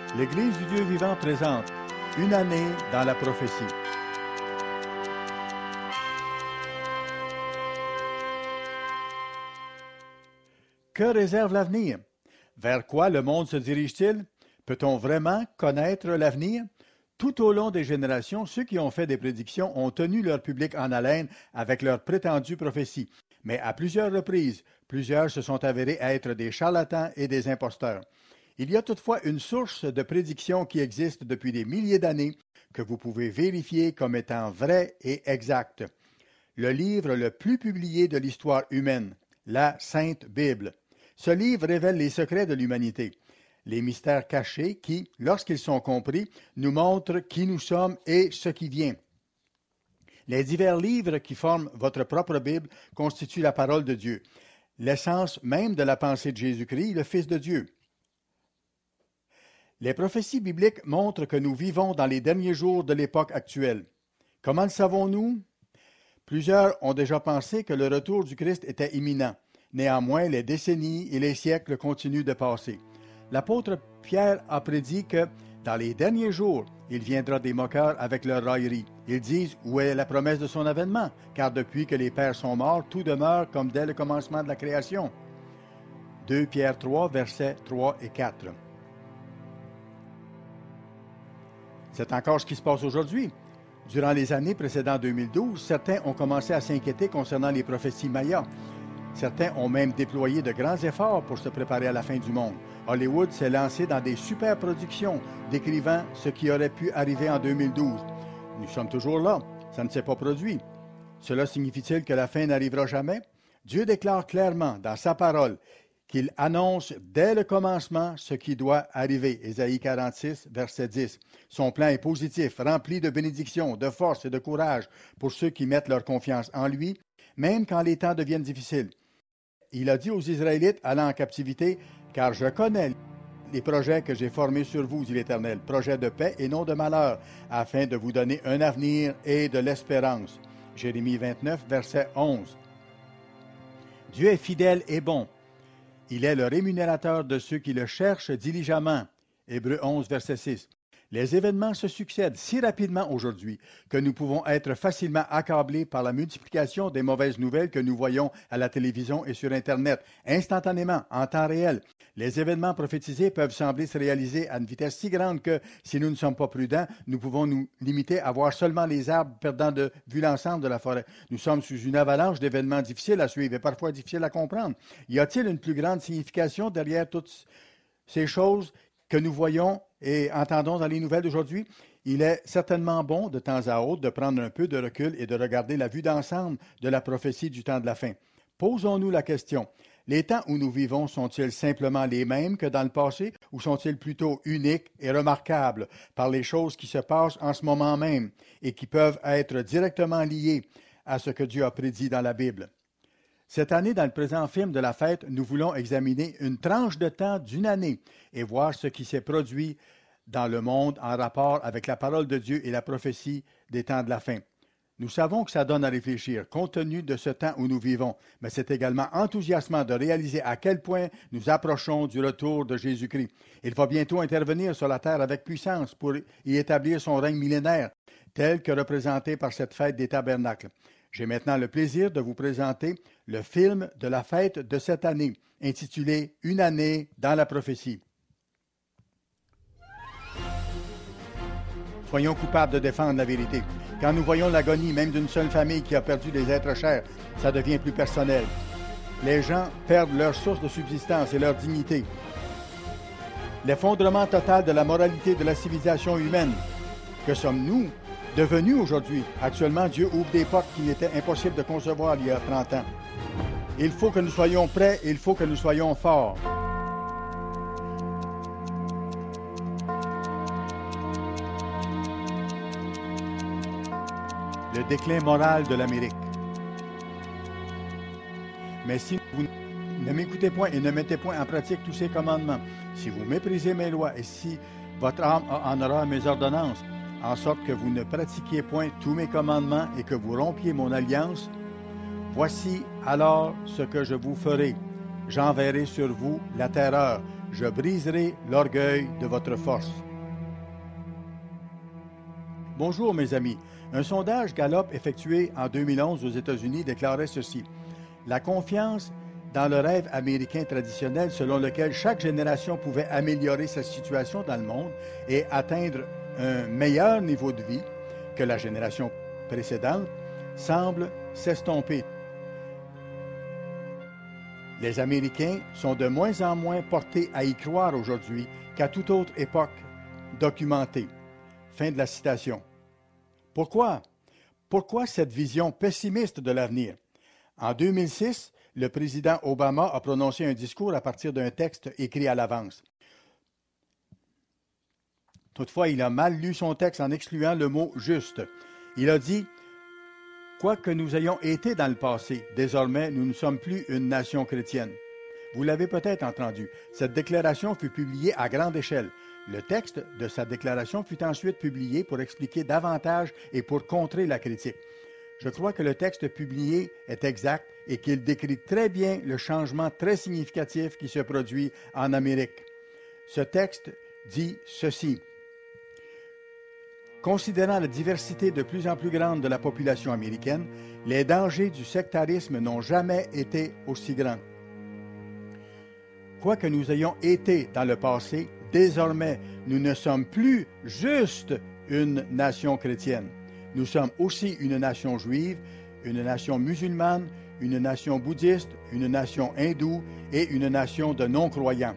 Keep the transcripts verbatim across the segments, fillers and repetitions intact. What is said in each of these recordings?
L'Église du Dieu vivant présente Une année dans la prophétie. Que réserve l'avenir? Vers quoi le monde se dirige-t-il? Peut-on vraiment connaître l'avenir? Tout au long des générations, ceux qui ont fait des prédictions ont tenu leur public en haleine avec leurs prétendues prophéties. Mais à plusieurs reprises, plusieurs se sont avérés être des charlatans et des imposteurs. Il y a toutefois une source de prédiction qui existe depuis des milliers d'années que vous pouvez vérifier comme étant vraie et exacte. Le livre le plus publié de l'histoire humaine, la Sainte Bible. Ce livre révèle les secrets de l'humanité, les mystères cachés qui, lorsqu'ils sont compris, nous montrent qui nous sommes et ce qui vient. Les divers livres qui forment votre propre Bible constituent la parole de Dieu, l'essence même de la pensée de Jésus-Christ, le Fils de Dieu. Les prophéties bibliques montrent que nous vivons dans les derniers jours de l'époque actuelle. Comment le savons-nous? Plusieurs ont déjà pensé que le retour du Christ était imminent. Néanmoins, les décennies et les siècles continuent de passer. L'apôtre Pierre a prédit que, dans les derniers jours, il viendra des moqueurs avec leur raillerie. Ils disent où est la promesse de son avènement, car depuis que les pères sont morts, tout demeure comme dès le commencement de la création. deux Pierre trois, versets trois et quatre. C'est encore ce qui se passe aujourd'hui. Durant les années précédant deux mille douze, certains ont commencé à s'inquiéter concernant les prophéties mayas. Certains ont même déployé de grands efforts pour se préparer à la fin du monde. Hollywood s'est lancé dans des super productions décrivant ce qui aurait pu arriver en deux mille douze. Nous sommes toujours là. Ça ne s'est pas produit. Cela signifie-t-il que la fin n'arrivera jamais? Dieu déclare clairement dans sa parole qu'il annonce dès le commencement ce qui doit arriver. Ésaïe quarante-six, verset dix. Son plan est positif, rempli de bénédictions, de force et de courage pour ceux qui mettent leur confiance en lui, même quand les temps deviennent difficiles. Il a dit aux Israélites allant en captivité, « Car je connais les projets que j'ai formés sur vous, dit l'Éternel, projets de paix et non de malheur, afin de vous donner un avenir et de l'espérance. » Jérémie vingt-neuf, verset onze. Dieu est fidèle et bon. Il est le rémunérateur de ceux qui le cherchent diligemment. Hébreux onze, verset six. Les événements se succèdent si rapidement aujourd'hui que nous pouvons être facilement accablés par la multiplication des mauvaises nouvelles que nous voyons à la télévision et sur Internet, instantanément, en temps réel. Les événements prophétisés peuvent sembler se réaliser à une vitesse si grande que, si nous ne sommes pas prudents, nous pouvons nous limiter à voir seulement les arbres perdant de vue l'ensemble de la forêt. Nous sommes sous une avalanche d'événements difficiles à suivre et parfois difficiles à comprendre. Y a-t-il une plus grande signification derrière toutes ces choses que nous voyons et entendons dans les nouvelles d'aujourd'hui? Il est certainement bon de temps à autre de prendre un peu de recul et de regarder la vue d'ensemble de la prophétie du temps de la fin. Posons-nous la question, les temps où nous vivons sont-ils simplement les mêmes que dans le passé ou sont-ils plutôt uniques et remarquables par les choses qui se passent en ce moment même et qui peuvent être directement liées à ce que Dieu a prédit dans la Bible? Cette année, dans le présent film de la fête, nous voulons examiner une tranche de temps d'une année et voir ce qui s'est produit dans le monde en rapport avec la parole de Dieu et la prophétie des temps de la fin. Nous savons que ça donne à réfléchir, compte tenu de ce temps où nous vivons, mais c'est également enthousiasmant de réaliser à quel point nous approchons du retour de Jésus-Christ. Il va bientôt intervenir sur la terre avec puissance pour y établir son règne millénaire, tel que représenté par cette fête des tabernacles. J'ai maintenant le plaisir de vous présenter le film de la fête de cette année, intitulé « Une année dans la prophétie ». Soyons coupables de défendre la vérité. Quand nous voyons l'agonie même d'une seule famille qui a perdu des êtres chers, ça devient plus personnel. Les gens perdent leur source de subsistance et leur dignité. L'effondrement total de la moralité de la civilisation humaine. Que sommes-nous devenus aujourd'hui? Actuellement, Dieu ouvre des portes qu'il était impossible de concevoir il y a trente ans. Il faut que nous soyons prêts, il faut que nous soyons forts. Le déclin moral de l'Amérique. Mais si vous ne m'écoutez point et ne mettez point en pratique tous ces commandements, si vous méprisez mes lois et si votre âme en aura mes ordonnances, en sorte que vous ne pratiquiez point tous mes commandements et que vous rompiez mon alliance, voici alors ce que je vous ferai. J'enverrai sur vous la terreur, je briserai l'orgueil de votre force. Bonjour mes amis. Un sondage Gallup effectué en deux mille onze aux États-Unis déclarait ceci. La confiance dans le rêve américain traditionnel selon lequel chaque génération pouvait améliorer sa situation dans le monde et atteindre un meilleur niveau de vie que la génération précédente semble s'estomper. Les Américains sont de moins en moins portés à y croire aujourd'hui qu'à toute autre époque documentée. Fin de la citation. Pourquoi? Pourquoi cette vision pessimiste de l'avenir? En deux mille six, le président Obama a prononcé un discours à partir d'un texte écrit à l'avance. Toutefois, il a mal lu son texte en excluant le mot « juste ». Il a dit « Quoi que nous ayons été dans le passé, désormais, nous ne sommes plus une nation chrétienne. » Vous l'avez peut-être entendu. Cette déclaration fut publiée à grande échelle. Le texte de sa déclaration fut ensuite publié pour expliquer davantage et pour contrer la critique. Je crois que le texte publié est exact et qu'il décrit très bien le changement très significatif qui se produit en Amérique. Ce texte dit ceci. Considérant la diversité de plus en plus grande de la population américaine, les dangers du sectarisme n'ont jamais été aussi grands. Quoi que nous ayons été dans le passé, désormais, nous ne sommes plus juste une nation chrétienne. Nous sommes aussi une nation juive, une nation musulmane, une nation bouddhiste, une nation hindoue et une nation de non-croyants.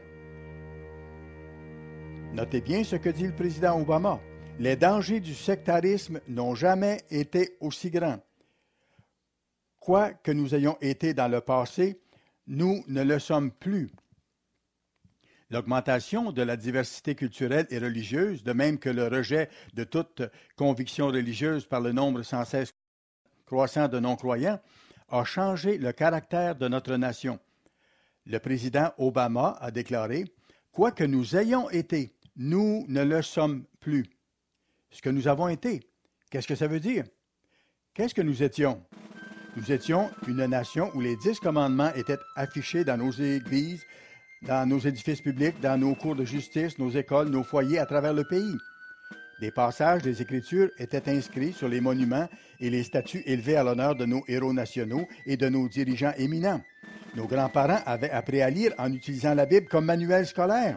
Notez bien ce que dit le président Obama. Les dangers du sectarisme n'ont jamais été aussi grands. Quoi que nous ayons été dans le passé, nous ne le sommes plus. L'augmentation de la diversité culturelle et religieuse, de même que le rejet de toute conviction religieuse par le nombre sans cesse croissant de non-croyants, a changé le caractère de notre nation. Le président Obama a déclaré « Quoi que nous ayons été, nous ne le sommes plus. » Ce que nous avons été, qu'est-ce que ça veut dire? Qu'est-ce que nous étions? Nous étions une nation où les dix commandements étaient affichés dans nos églises, dans nos édifices publics, dans nos cours de justice, nos écoles, nos foyers à travers le pays. Des passages des Écritures étaient inscrits sur les monuments et les statues élevées à l'honneur de nos héros nationaux et de nos dirigeants éminents. Nos grands-parents avaient appris à lire en utilisant la Bible comme manuel scolaire.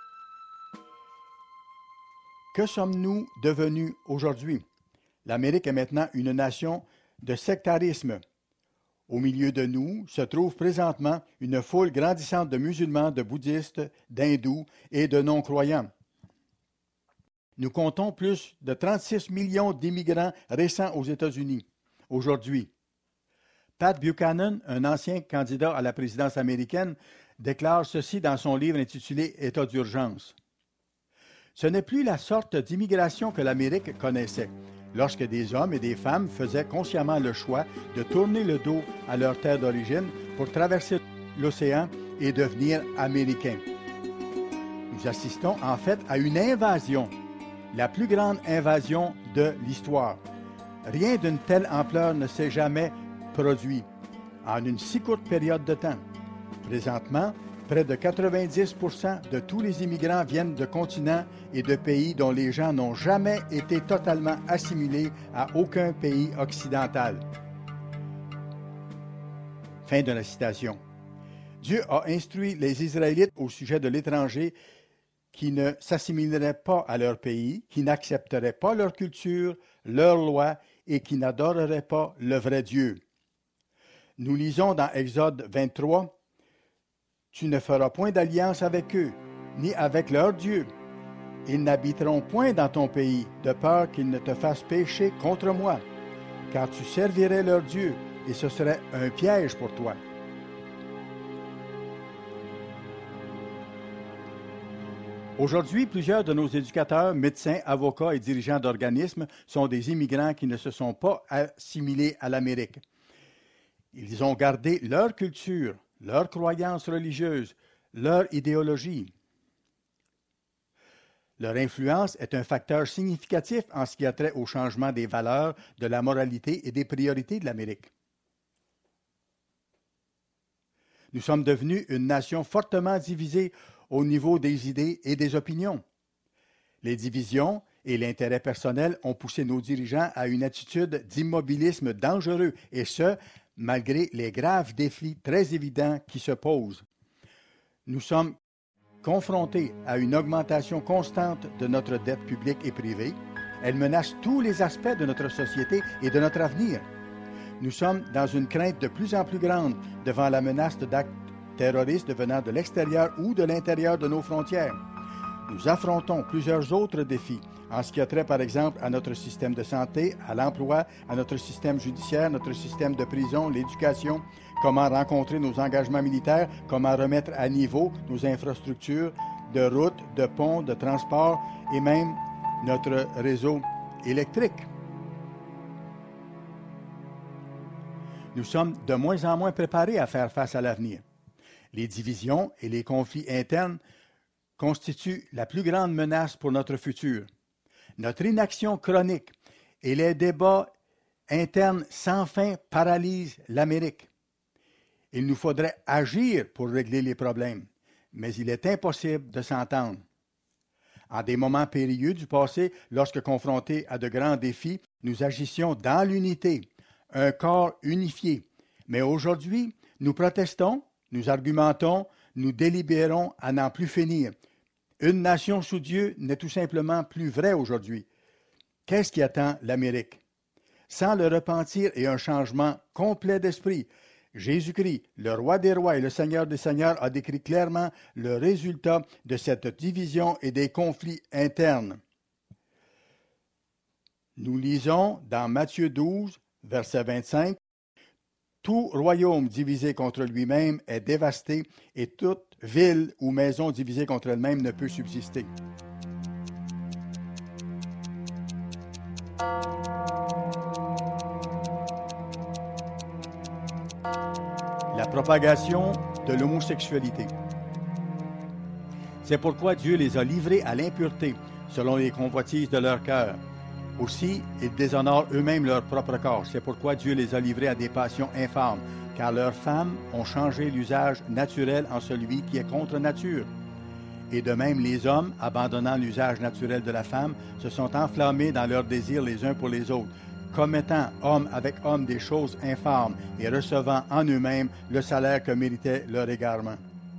Que sommes-nous devenus aujourd'hui? L'Amérique est maintenant une nation de sectarisme. Au milieu de nous se trouve présentement une foule grandissante de musulmans, de bouddhistes, d'hindous et de non-croyants. Nous comptons plus de trente-six millions d'immigrants récents aux États-Unis aujourd'hui. Pat Buchanan, un ancien candidat à la présidence américaine, déclare ceci dans son livre intitulé « État d'urgence ». Ce n'est plus la sorte d'immigration que l'Amérique connaissait, lorsque des hommes et des femmes faisaient consciemment le choix de tourner le dos à leur terre d'origine pour traverser l'océan et devenir américains. Nous assistons en fait à une invasion, la plus grande invasion de l'histoire. Rien d'une telle ampleur ne s'est jamais produit en une si courte période de temps. Présentement, près de quatre-vingt-dix pour cent de tous les immigrants viennent de continents et de pays dont les gens n'ont jamais été totalement assimilés à aucun pays occidental. Fin de la citation. Dieu a instruit les Israélites au sujet de l'étranger qui ne s'assimileraient pas à leur pays, qui n'accepteraient pas leur culture, leurs lois et qui n'adoreraient pas le vrai Dieu. Nous lisons dans Exode vingt-trois, « Tu ne feras point d'alliance avec eux, ni avec leur Dieu. Ils n'habiteront point dans ton pays, de peur qu'ils ne te fassent pécher contre moi, car tu servirais leur Dieu, et ce serait un piège pour toi. » Aujourd'hui, plusieurs de nos éducateurs, médecins, avocats et dirigeants d'organismes sont des immigrants qui ne se sont pas assimilés à l'Amérique. Ils ont gardé leur culture, leurs croyances religieuses, leur idéologie. Leur influence est un facteur significatif en ce qui a trait au changement des valeurs, de la moralité et des priorités de l'Amérique. Nous sommes devenus une nation fortement divisée au niveau des idées et des opinions. Les divisions et l'intérêt personnel ont poussé nos dirigeants à une attitude d'immobilisme dangereux, et ce, malgré les graves défis très évidents qui se posent. Nous sommes confrontés à une augmentation constante de notre dette publique et privée. Elle menace tous les aspects de notre société et de notre avenir. Nous sommes dans une crainte de plus en plus grande devant la menace d'actes terroristes venant de l'extérieur ou de l'intérieur de nos frontières. Nous affrontons plusieurs autres défis en ce qui a trait, par exemple, à notre système de santé, à l'emploi, à notre système judiciaire, notre système de prison, l'éducation, comment rencontrer nos engagements militaires, comment remettre à niveau nos infrastructures de routes, de ponts, de transports et même notre réseau électrique. Nous sommes de moins en moins préparés à faire face à l'avenir. Les divisions et les conflits internes constituent la plus grande menace pour notre futur. Notre inaction chronique et les débats internes sans fin paralysent l'Amérique. Il nous faudrait agir pour régler les problèmes, mais il est impossible de s'entendre. En des moments périlleux du passé, lorsque confrontés à de grands défis, nous agissions dans l'unité, un corps unifié. Mais aujourd'hui, nous protestons, nous argumentons, nous délibérons à n'en plus finir. Une nation sous Dieu n'est tout simplement plus vrai aujourd'hui. Qu'est-ce qui attend l'Amérique? Sans le repentir et un changement complet d'esprit, Jésus-Christ, le roi des rois et le Seigneur des seigneurs, a décrit clairement le résultat de cette division et des conflits internes. Nous lisons dans Matthieu douze, verset vingt-cinq, « Tout royaume divisé contre lui-même est dévasté, et toute ville ou maison divisée contre elle-même ne peut subsister. » La propagation de l'homosexualité. C'est pourquoi Dieu les a livrés à l'impureté, selon les convoitises de leur cœur. Aussi, ils déshonorent eux-mêmes leur propre corps. C'est pourquoi Dieu les a livrés à des passions infâmes, car leurs femmes ont changé l'usage naturel en celui qui est contre nature. Et de même, les hommes, abandonnant l'usage naturel de la femme, se sont enflammés dans leurs désirs les uns pour les autres, commettant homme avec homme des choses infâmes et recevant en eux-mêmes le salaire que méritait leur égarement.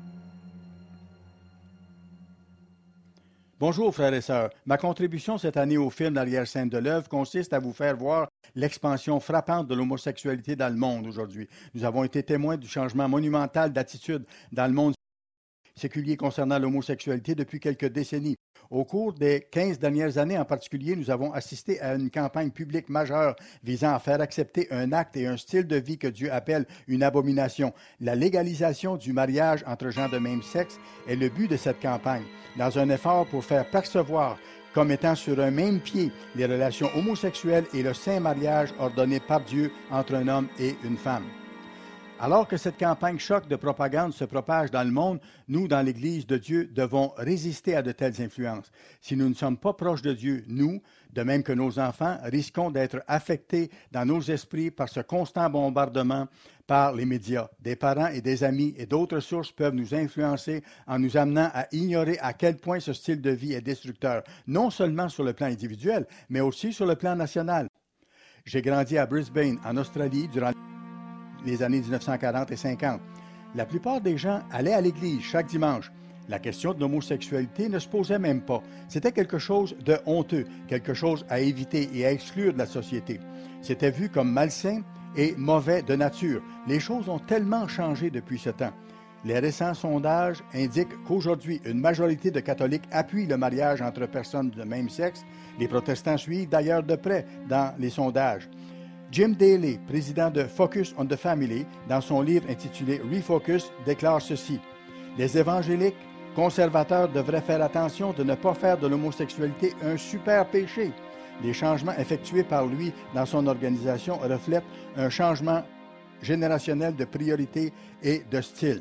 Bonjour frères et sœurs. Ma contribution cette année au film L'arrière-scène de l'œuvre consiste à vous faire voir l'expansion frappante de l'homosexualité dans le monde aujourd'hui. Nous avons été témoins du changement monumental d'attitude dans le monde séculier concernant l'homosexualité depuis quelques décennies. Au cours des quinze dernières années en particulier, nous avons assisté à une campagne publique majeure visant à faire accepter un acte et un style de vie que Dieu appelle une abomination. La légalisation du mariage entre gens de même sexe est le but de cette campagne, dans un effort pour faire percevoir comme étant sur un même pied les relations homosexuelles et le saint mariage ordonné par Dieu entre un homme et une femme. Alors que cette campagne choc de propagande se propage dans le monde, nous, dans l'Église de Dieu, devons résister à de telles influences. Si nous ne sommes pas proches de Dieu, nous, de même que nos enfants, risquons d'être affectés dans nos esprits par ce constant bombardement par les médias. Des parents et des amis et d'autres sources peuvent nous influencer en nous amenant à ignorer à quel point ce style de vie est destructeur, non seulement sur le plan individuel, mais aussi sur le plan national. J'ai grandi à Brisbane, en Australie, durant les années dix-neuf cent quarante et cinquante. La plupart des gens allaient à l'église chaque dimanche. La question de l'homosexualité ne se posait même pas. C'était quelque chose de honteux, quelque chose à éviter et à exclure de la société. C'était vu comme malsain et mauvais de nature. Les choses ont tellement changé depuis ce temps. Les récents sondages indiquent qu'aujourd'hui, une majorité de catholiques appuient le mariage entre personnes de même sexe. Les protestants suivent d'ailleurs de près dans les sondages. Jim Daly, président de Focus on the Family, dans son livre intitulé Refocus, déclare ceci. Les évangéliques conservateurs devraient faire attention de ne pas faire de l'homosexualité un super péché. Les changements effectués par lui dans son organisation reflètent un changement générationnel de priorité et de style.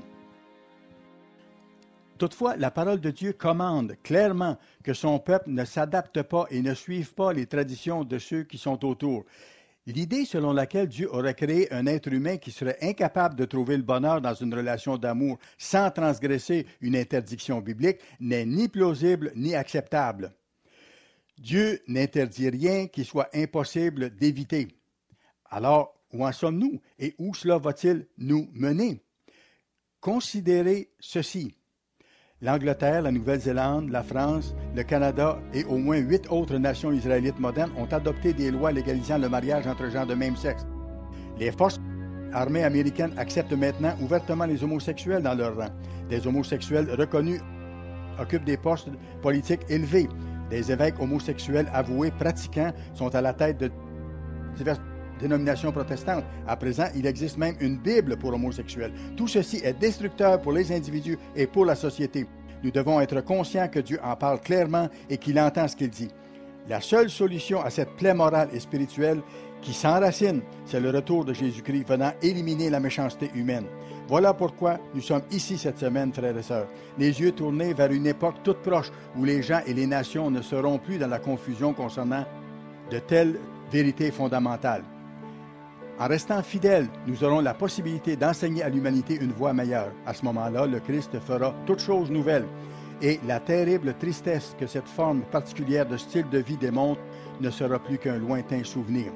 Toutefois, la parole de Dieu commande clairement que son peuple ne s'adapte pas et ne suive pas les traditions de ceux qui sont autour. L'idée selon laquelle Dieu aurait créé un être humain qui serait incapable de trouver le bonheur dans une relation d'amour sans transgresser une interdiction biblique n'est ni plausible ni acceptable. Dieu n'interdit rien qui soit impossible d'éviter. Alors, où en sommes-nous et où cela va-t-il nous mener? Considérez ceci. L'Angleterre, la Nouvelle-Zélande, la France, le Canada et au moins huit autres nations israélites modernes ont adopté des lois légalisant le mariage entre gens de même sexe. Les forces armées américaines acceptent maintenant ouvertement les homosexuels dans leur rang. Des homosexuels reconnus occupent des postes politiques élevés. Des évêques homosexuels avoués pratiquants sont à la tête de diverses dénominations protestantes. À présent, il existe même une Bible pour homosexuels. Tout ceci est destructeur pour les individus et pour la société. Nous devons être conscients que Dieu en parle clairement et qu'il entend ce qu'il dit. La seule solution à cette plaie morale et spirituelle qui s'enracine, c'est le retour de Jésus-Christ venant éliminer la méchanceté humaine. Voilà pourquoi nous sommes ici cette semaine, frères et sœurs, les yeux tournés vers une époque toute proche où les gens et les nations ne seront plus dans la confusion concernant de telles vérités fondamentales. En restant fidèles, nous aurons la possibilité d'enseigner à l'humanité une voie meilleure. À ce moment-là, le Christ fera toutes choses nouvelles. Et la terrible tristesse que cette forme particulière de style de vie démontre ne sera plus qu'un lointain souvenir.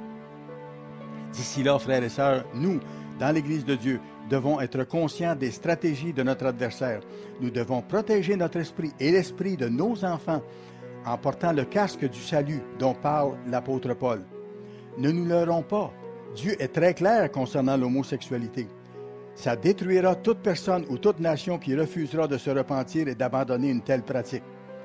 D'ici là, frères et sœurs, nous, dans l'Église de Dieu, devons être conscients des stratégies de notre adversaire. Nous devons protéger notre esprit et l'esprit de nos enfants en portant le casque du salut dont parle l'apôtre Paul. Ne nous leurrons pas. Dieu est très clair concernant l'homosexualité. Ça détruira toute personne ou toute nation qui refusera de se repentir et d'abandonner une telle pratique.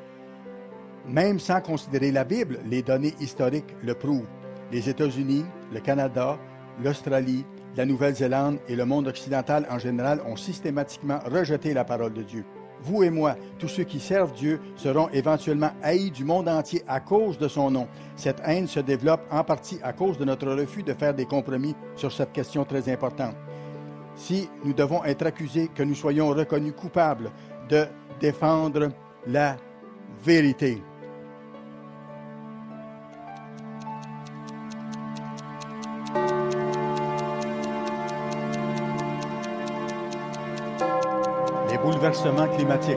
Même sans considérer la Bible, les données historiques le prouvent. Les États-Unis, le Canada, l'Australie, la Nouvelle-Zélande et le monde occidental en général ont systématiquement rejeté la parole de Dieu. Vous et moi, tous ceux qui servent Dieu, seront éventuellement haïs du monde entier à cause de son nom. Cette haine se développe en partie à cause de notre refus de faire des compromis sur cette question très importante. Si nous devons être accusés, que nous soyons reconnus coupables de défendre la vérité. Bouleversement climatique.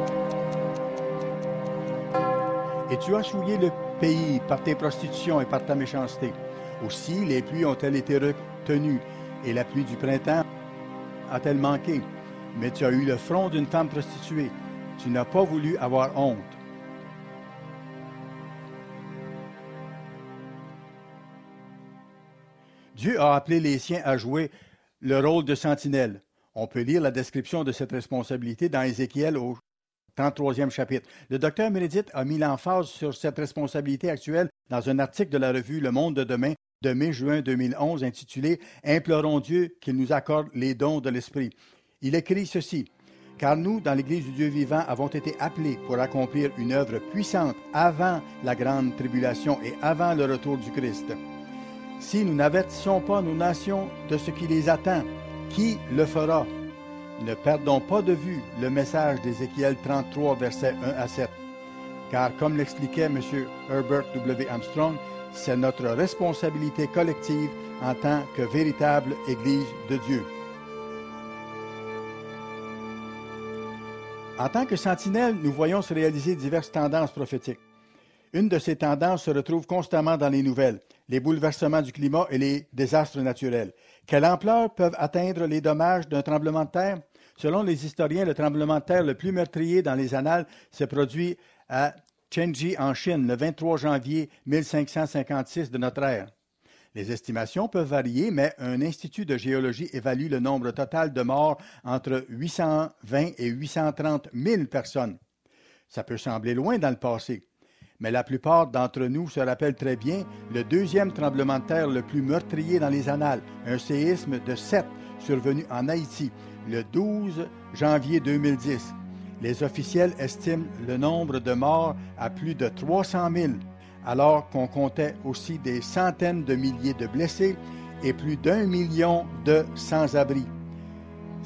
Et tu as souillé le pays par tes prostitutions et par ta méchanceté. Aussi, les pluies ont-elles été retenues, et la pluie du printemps a-t-elle manqué. Mais tu as eu le front d'une femme prostituée. Tu n'as pas voulu avoir honte. Dieu a appelé les siens à jouer le rôle de sentinelle. On peut lire la description de cette responsabilité dans Ézéchiel au trente-troisième chapitre. Le docteur Meredith a mis l'emphase sur cette responsabilité actuelle dans un article de la revue Le Monde de demain de mai-juin deux mille onze intitulé « Implorons Dieu qu'il nous accorde les dons de l'Esprit ». Il écrit ceci. « Car nous, dans l'Église du Dieu vivant, avons été appelés pour accomplir une œuvre puissante avant la grande tribulation et avant le retour du Christ. Si nous n'avertissons pas nos nations de ce qui les attend, qui le fera? Ne perdons pas de vue le message d'Ézéchiel trente-trois, versets un à sept. Car, comme l'expliquait M. Herbert W. Armstrong, c'est notre responsabilité collective en tant que véritable Église de Dieu. En tant que sentinelle, nous voyons se réaliser diverses tendances prophétiques. Une de ces tendances se retrouve constamment dans les nouvelles, les bouleversements du climat et les désastres naturels. Quelle ampleur peuvent atteindre les dommages d'un tremblement de terre? Selon les historiens, le tremblement de terre le plus meurtrier dans les annales s'est produit à Chengji en Chine le vingt-trois janvier mille cinq cent cinquante-six de notre ère. Les estimations peuvent varier, mais un institut de géologie évalue le nombre total de morts entre huit cent vingt et huit cent trente mille personnes. Ça peut sembler loin dans le passé, mais la plupart d'entre nous se rappellent très bien le deuxième tremblement de terre le plus meurtrier dans les annales, un séisme de sept survenu en Haïti le douze janvier deux mille dix. Les officiels estiment le nombre de morts à plus de trois cent mille, alors qu'on comptait aussi des centaines de milliers de blessés et plus d'un million de sans-abri.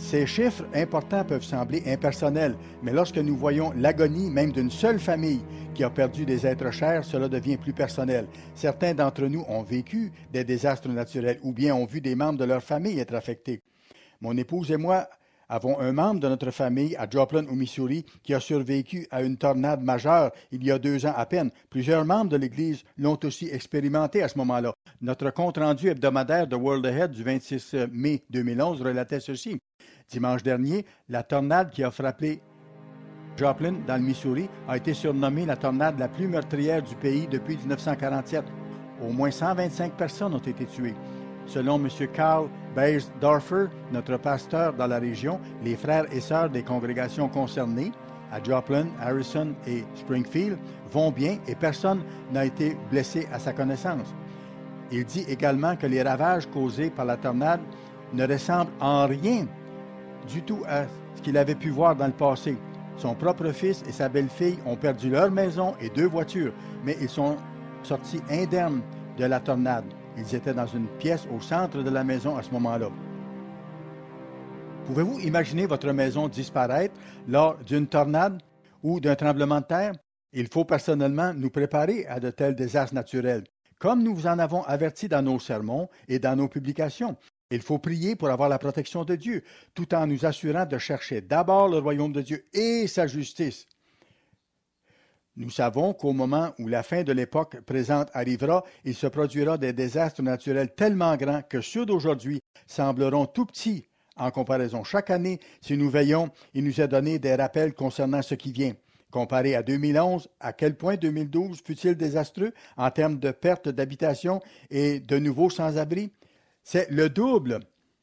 Ces chiffres importants peuvent sembler impersonnels, mais lorsque nous voyons l'agonie même d'une seule famille qui a perdu des êtres chers, cela devient plus personnel. Certains d'entre nous ont vécu des désastres naturels ou bien ont vu des membres de leur famille être affectés. Mon épouse et moi avons un membre de notre famille à Joplin, au Missouri, qui a survécu à une tornade majeure il y a deux ans à peine. Plusieurs membres de l'Église l'ont aussi expérimenté à ce moment-là. Notre compte-rendu hebdomadaire de World Ahead du vingt-six mai deux mille onze relatait ceci. Dimanche dernier, la tornade qui a frappé Joplin, dans le Missouri, a été surnommée la tornade la plus meurtrière du pays depuis dix-neuf cent quarante-sept. Au moins cent vingt-cinq personnes ont été tuées. Selon M. Karl Beiersdorfer, notre pasteur dans la région, les frères et sœurs des congrégations concernées, à Joplin, Harrison et Springfield, vont bien et personne n'a été blessé à sa connaissance. Il dit également que les ravages causés par la tornade ne ressemblent en rien du tout à ce qu'il avait pu voir dans le passé. Son propre fils et sa belle-fille ont perdu leur maison et deux voitures, mais ils sont sortis indemnes de la tornade. Ils étaient dans une pièce au centre de la maison à ce moment-là. Pouvez-vous imaginer votre maison disparaître lors d'une tornade ou d'un tremblement de terre? Il faut personnellement nous préparer à de tels désastres naturels, comme nous vous en avons averti dans nos sermons et dans nos publications. Il faut prier pour avoir la protection de Dieu, tout en nous assurant de chercher d'abord le royaume de Dieu et sa justice. Nous savons qu'au moment où la fin de l'époque présente arrivera, il se produira des désastres naturels tellement grands que ceux d'aujourd'hui sembleront tout petits en comparaison. Chaque année, si nous veillons, il nous est donné des rappels concernant ce qui vient. Comparé à deux mille onze, à quel point deux mille douze fut-il désastreux en termes de perte d'habitation et de nouveaux sans-abri? C'est le double.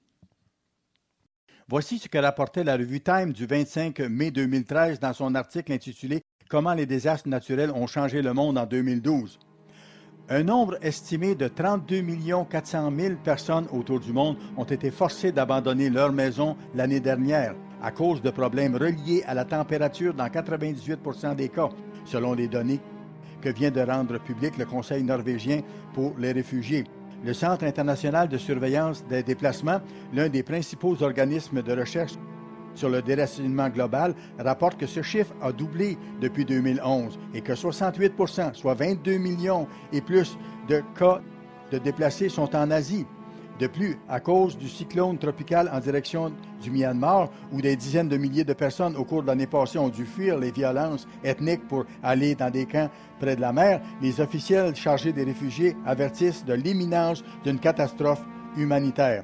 Voici ce que rapportait la revue Time du vingt-cinq mai deux mille treize dans son article intitulé « Comment les désastres naturels ont changé le monde en deux mille douze ». Un nombre estimé de trente-deux millions quatre cent mille personnes autour du monde ont été forcées d'abandonner leur maison l'année dernière à cause de problèmes reliés à la température dans quatre-vingt-dix-huit pour cent des cas, selon les données que vient de rendre publiques le Conseil norvégien pour les réfugiés. Le Centre international de surveillance des déplacements, l'un des principaux organismes de recherche sur le déracinement global, rapporte que ce chiffre a doublé depuis deux mille onze et que soixante-huit pour cent, soit vingt-deux millions et plus de cas de déplacés sont en Asie. De plus, à cause du cyclone tropical en direction du Myanmar, où des dizaines de milliers de personnes au cours de l'année passée ont dû fuir les violences ethniques pour aller dans des camps près de la mer, les officiels chargés des réfugiés avertissent de l'imminence d'une catastrophe humanitaire.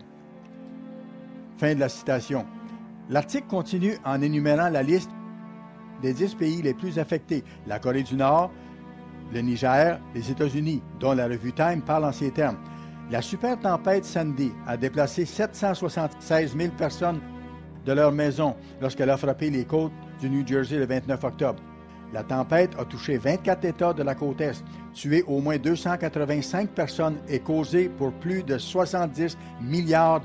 Fin de la citation. L'article continue en énumérant la liste des dix pays les plus affectés: la Corée du Nord, le Niger, les États-Unis, dont la revue Time parle en ces termes. La super tempête Sandy a déplacé sept cent soixante-seize mille personnes de leur maison lorsqu'elle a frappé les côtes du New Jersey le vingt-neuf octobre. La tempête a touché vingt-quatre États de la côte Est, tué au moins deux cent quatre-vingt-cinq personnes et causé pour plus de soixante-dix milliards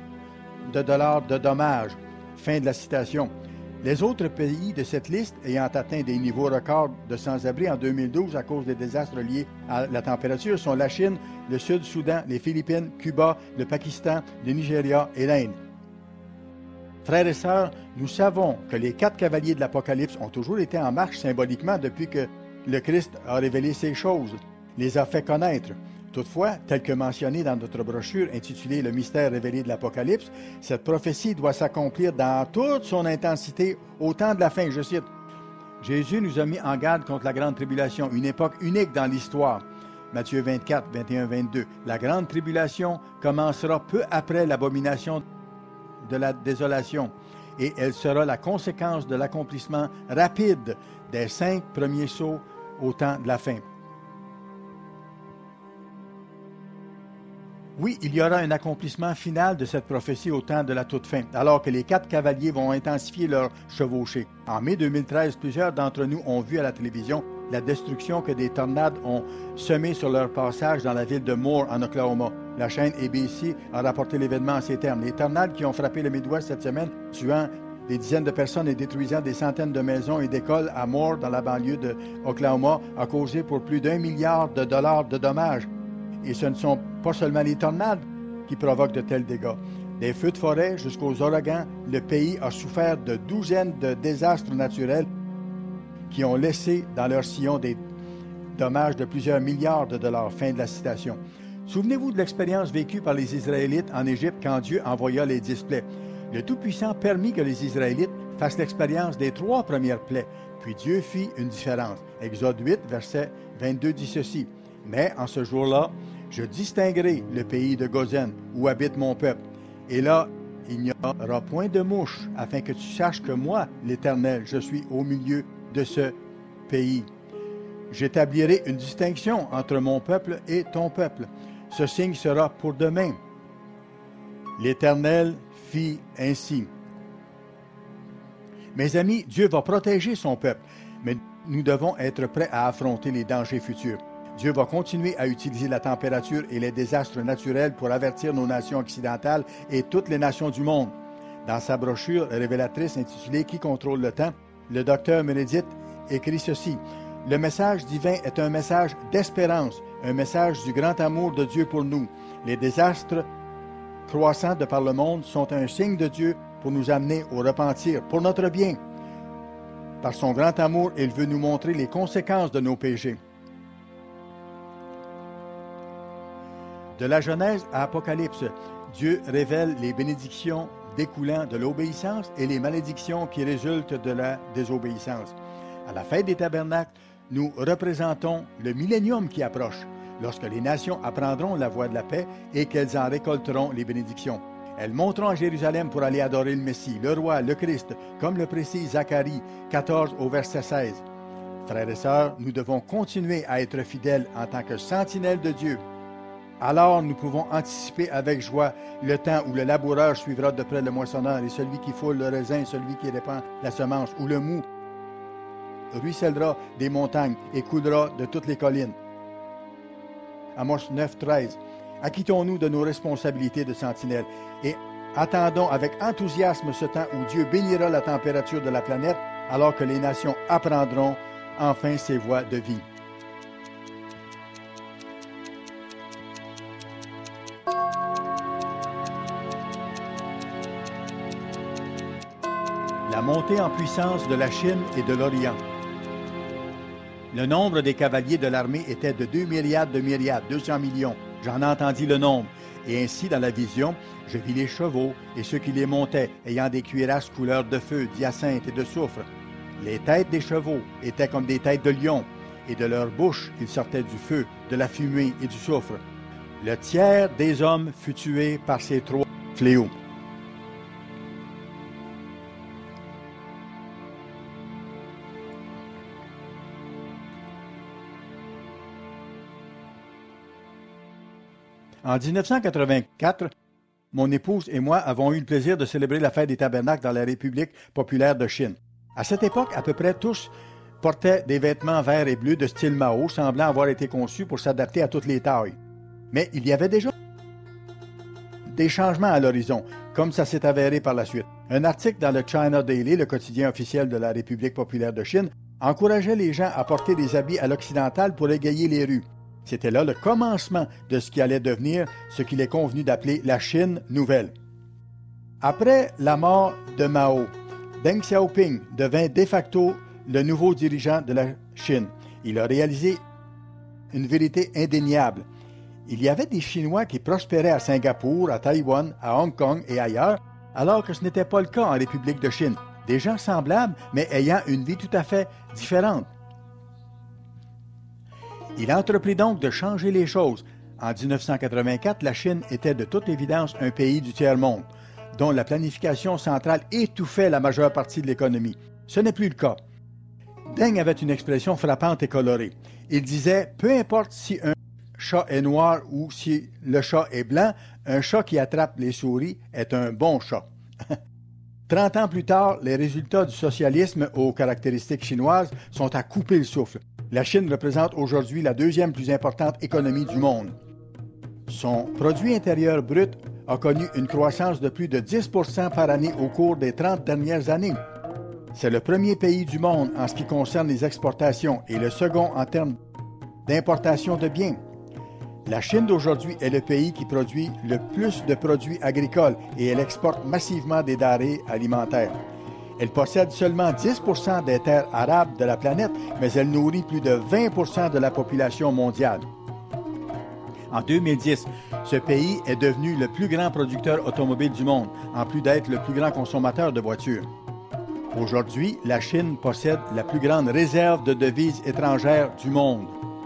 de dollars de dommages. Fin de la citation. Les autres pays de cette liste ayant atteint des niveaux records de sans-abri en deux mille douze à cause des désastres liés à la température sont la Chine, le Sud-Soudan, les Philippines, Cuba, le Pakistan, le Nigeria et l'Inde. Frères et sœurs, nous savons que les quatre cavaliers de l'Apocalypse ont toujours été en marche symboliquement depuis que le Christ a révélé ces choses, les a fait connaître. Toutefois, tel que mentionné dans notre brochure intitulée « Le mystère révélé de l'Apocalypse », cette prophétie doit s'accomplir dans toute son intensité au temps de la fin. Je cite, « Jésus nous a mis en garde contre la grande tribulation, une époque unique dans l'histoire. » Matthieu vingt-quatre, vingt et un, vingt-deux. « La grande tribulation commencera peu après l'abomination de la désolation, et elle sera la conséquence de l'accomplissement rapide des cinq premiers sceaux au temps de la fin. » Oui, il y aura un accomplissement final de cette prophétie au temps de la toute fin, alors que les quatre cavaliers vont intensifier leur chevauchée. En mai deux mille treize, plusieurs d'entre nous ont vu à la télévision la destruction que des tornades ont semée sur leur passage dans la ville de Moore, en Oklahoma. La chaîne A B C a rapporté l'événement en ces termes. Les tornades qui ont frappé le Midwest cette semaine, tuant des dizaines de personnes et détruisant des centaines de maisons et d'écoles à Moore, dans la banlieue de Oklahoma, a causé pour plus d'un milliard de dollars de dommages. Et ce ne sont pas seulement les tornades qui provoquent de tels dégâts. Des feux de forêt jusqu'aux ouragans, le pays a souffert de douzaines de désastres naturels qui ont laissé dans leur sillon des dommages de plusieurs milliards de dollars. Fin de la citation. Souvenez-vous de l'expérience vécue par les Israélites en Égypte quand Dieu envoya les dix plaies. Le Tout-Puissant permit que les Israélites fassent l'expérience des trois premières plaies, puis Dieu fit une différence. Exode huit, verset vingt-deux dit ceci. « Mais en ce jour-là, je distinguerai le pays de Gozen, où habite mon peuple. Et là, il n'y aura point de mouche, afin que tu saches que moi, l'Éternel, je suis au milieu de ce pays. J'établirai une distinction entre mon peuple et ton peuple. Ce signe sera pour demain. L'Éternel fit ainsi. » Mes amis, Dieu va protéger son peuple, mais nous devons être prêts à affronter les dangers futurs. Dieu va continuer à utiliser la température et les désastres naturels pour avertir nos nations occidentales et toutes les nations du monde. Dans sa brochure révélatrice intitulée « Qui contrôle le temps ?», le docteur Meredith écrit ceci. « Le message divin est un message d'espérance, un message du grand amour de Dieu pour nous. Les désastres croissants de par le monde sont un signe de Dieu pour nous amener au repentir, pour notre bien. Par son grand amour, il veut nous montrer les conséquences de nos péchés. » De la Genèse à Apocalypse, Dieu révèle les bénédictions découlant de l'obéissance et les malédictions qui résultent de la désobéissance. À la fête des tabernacles, nous représentons le millénium qui approche, lorsque les nations apprendront la voie de la paix et qu'elles en récolteront les bénédictions. Elles monteront à Jérusalem pour aller adorer le Messie, le roi, le Christ, comme le précise Zacharie quatorze au verset seize. Frères et sœurs, nous devons continuer à être fidèles en tant que sentinelles de Dieu. Alors nous pouvons anticiper avec joie le temps où le laboureur suivra de près le moissonneur et celui qui foule le raisin, celui qui répand la semence, où le mou ruissellera des montagnes et coulera de toutes les collines. Amos neuf, treize. Acquittons-nous de nos responsabilités de sentinelles et attendons avec enthousiasme ce temps où Dieu bénira la température de la planète alors que les nations apprendront enfin ses voies de vie. La montée en puissance de la Chine et de l'Orient. Le nombre des cavaliers de l'armée était de deux myriades de myriades, deux cents millions. J'en entendis le nombre. Et ainsi, dans la vision, je vis les chevaux et ceux qui les montaient, ayant des cuirasses couleur de feu, d'hyacinthe et de soufre. Les têtes des chevaux étaient comme des têtes de lions, et de leur bouche il sortait du feu, de la fumée et du soufre. Le tiers des hommes fut tué par ces trois fléaux. En dix-neuf cent quatre-vingt-quatre, mon épouse et moi avons eu le plaisir de célébrer la fête des tabernacles dans la République populaire de Chine. À cette époque, à peu près tous portaient des vêtements verts et bleus de style Mao, semblant avoir été conçus pour s'adapter à toutes les tailles. Mais il y avait déjà des changements à l'horizon, comme ça s'est avéré par la suite. Un article dans le China Daily, le quotidien officiel de la République populaire de Chine, encourageait les gens à porter des habits à l'occidental pour égayer les rues. C'était là le commencement de ce qui allait devenir ce qu'il est convenu d'appeler la Chine nouvelle. Après la mort de Mao, Deng Xiaoping devint de facto le nouveau dirigeant de la Chine. Il a réalisé une vérité indéniable. Il y avait des Chinois qui prospéraient à Singapour, à Taïwan, à Hong Kong et ailleurs, alors que ce n'était pas le cas en République de Chine. Des gens semblables, mais ayant une vie tout à fait différente. Il entreprit donc de changer les choses. En dix-neuf cent quatre-vingt-quatre, la Chine était de toute évidence un pays du tiers-monde, dont la planification centrale étouffait la majeure partie de l'économie. Ce n'est plus le cas. Deng avait une expression frappante et colorée. Il disait « Peu importe si un chat est noir ou si le chat est blanc, un chat qui attrape les souris est un bon chat. » Trente ans plus tard, les résultats du socialisme aux caractéristiques chinoises sont à couper le souffle. La Chine représente aujourd'hui la deuxième plus importante économie du monde. Son produit intérieur brut a connu une croissance de plus de dix pour cent par année au cours des trente dernières années. C'est le premier pays du monde en ce qui concerne les exportations et le second en termes d'importation de biens. La Chine d'aujourd'hui est le pays qui produit le plus de produits agricoles et elle exporte massivement des denrées alimentaires. Elle possède seulement dix pour cent des terres arables de la planète, mais elle nourrit plus de vingt pour cent de la population mondiale. En deux mille dix, ce pays est devenu le plus grand producteur automobile du monde, en plus d'être le plus grand consommateur de voitures. Aujourd'hui, la Chine possède la plus grande réserve de devises étrangères du monde.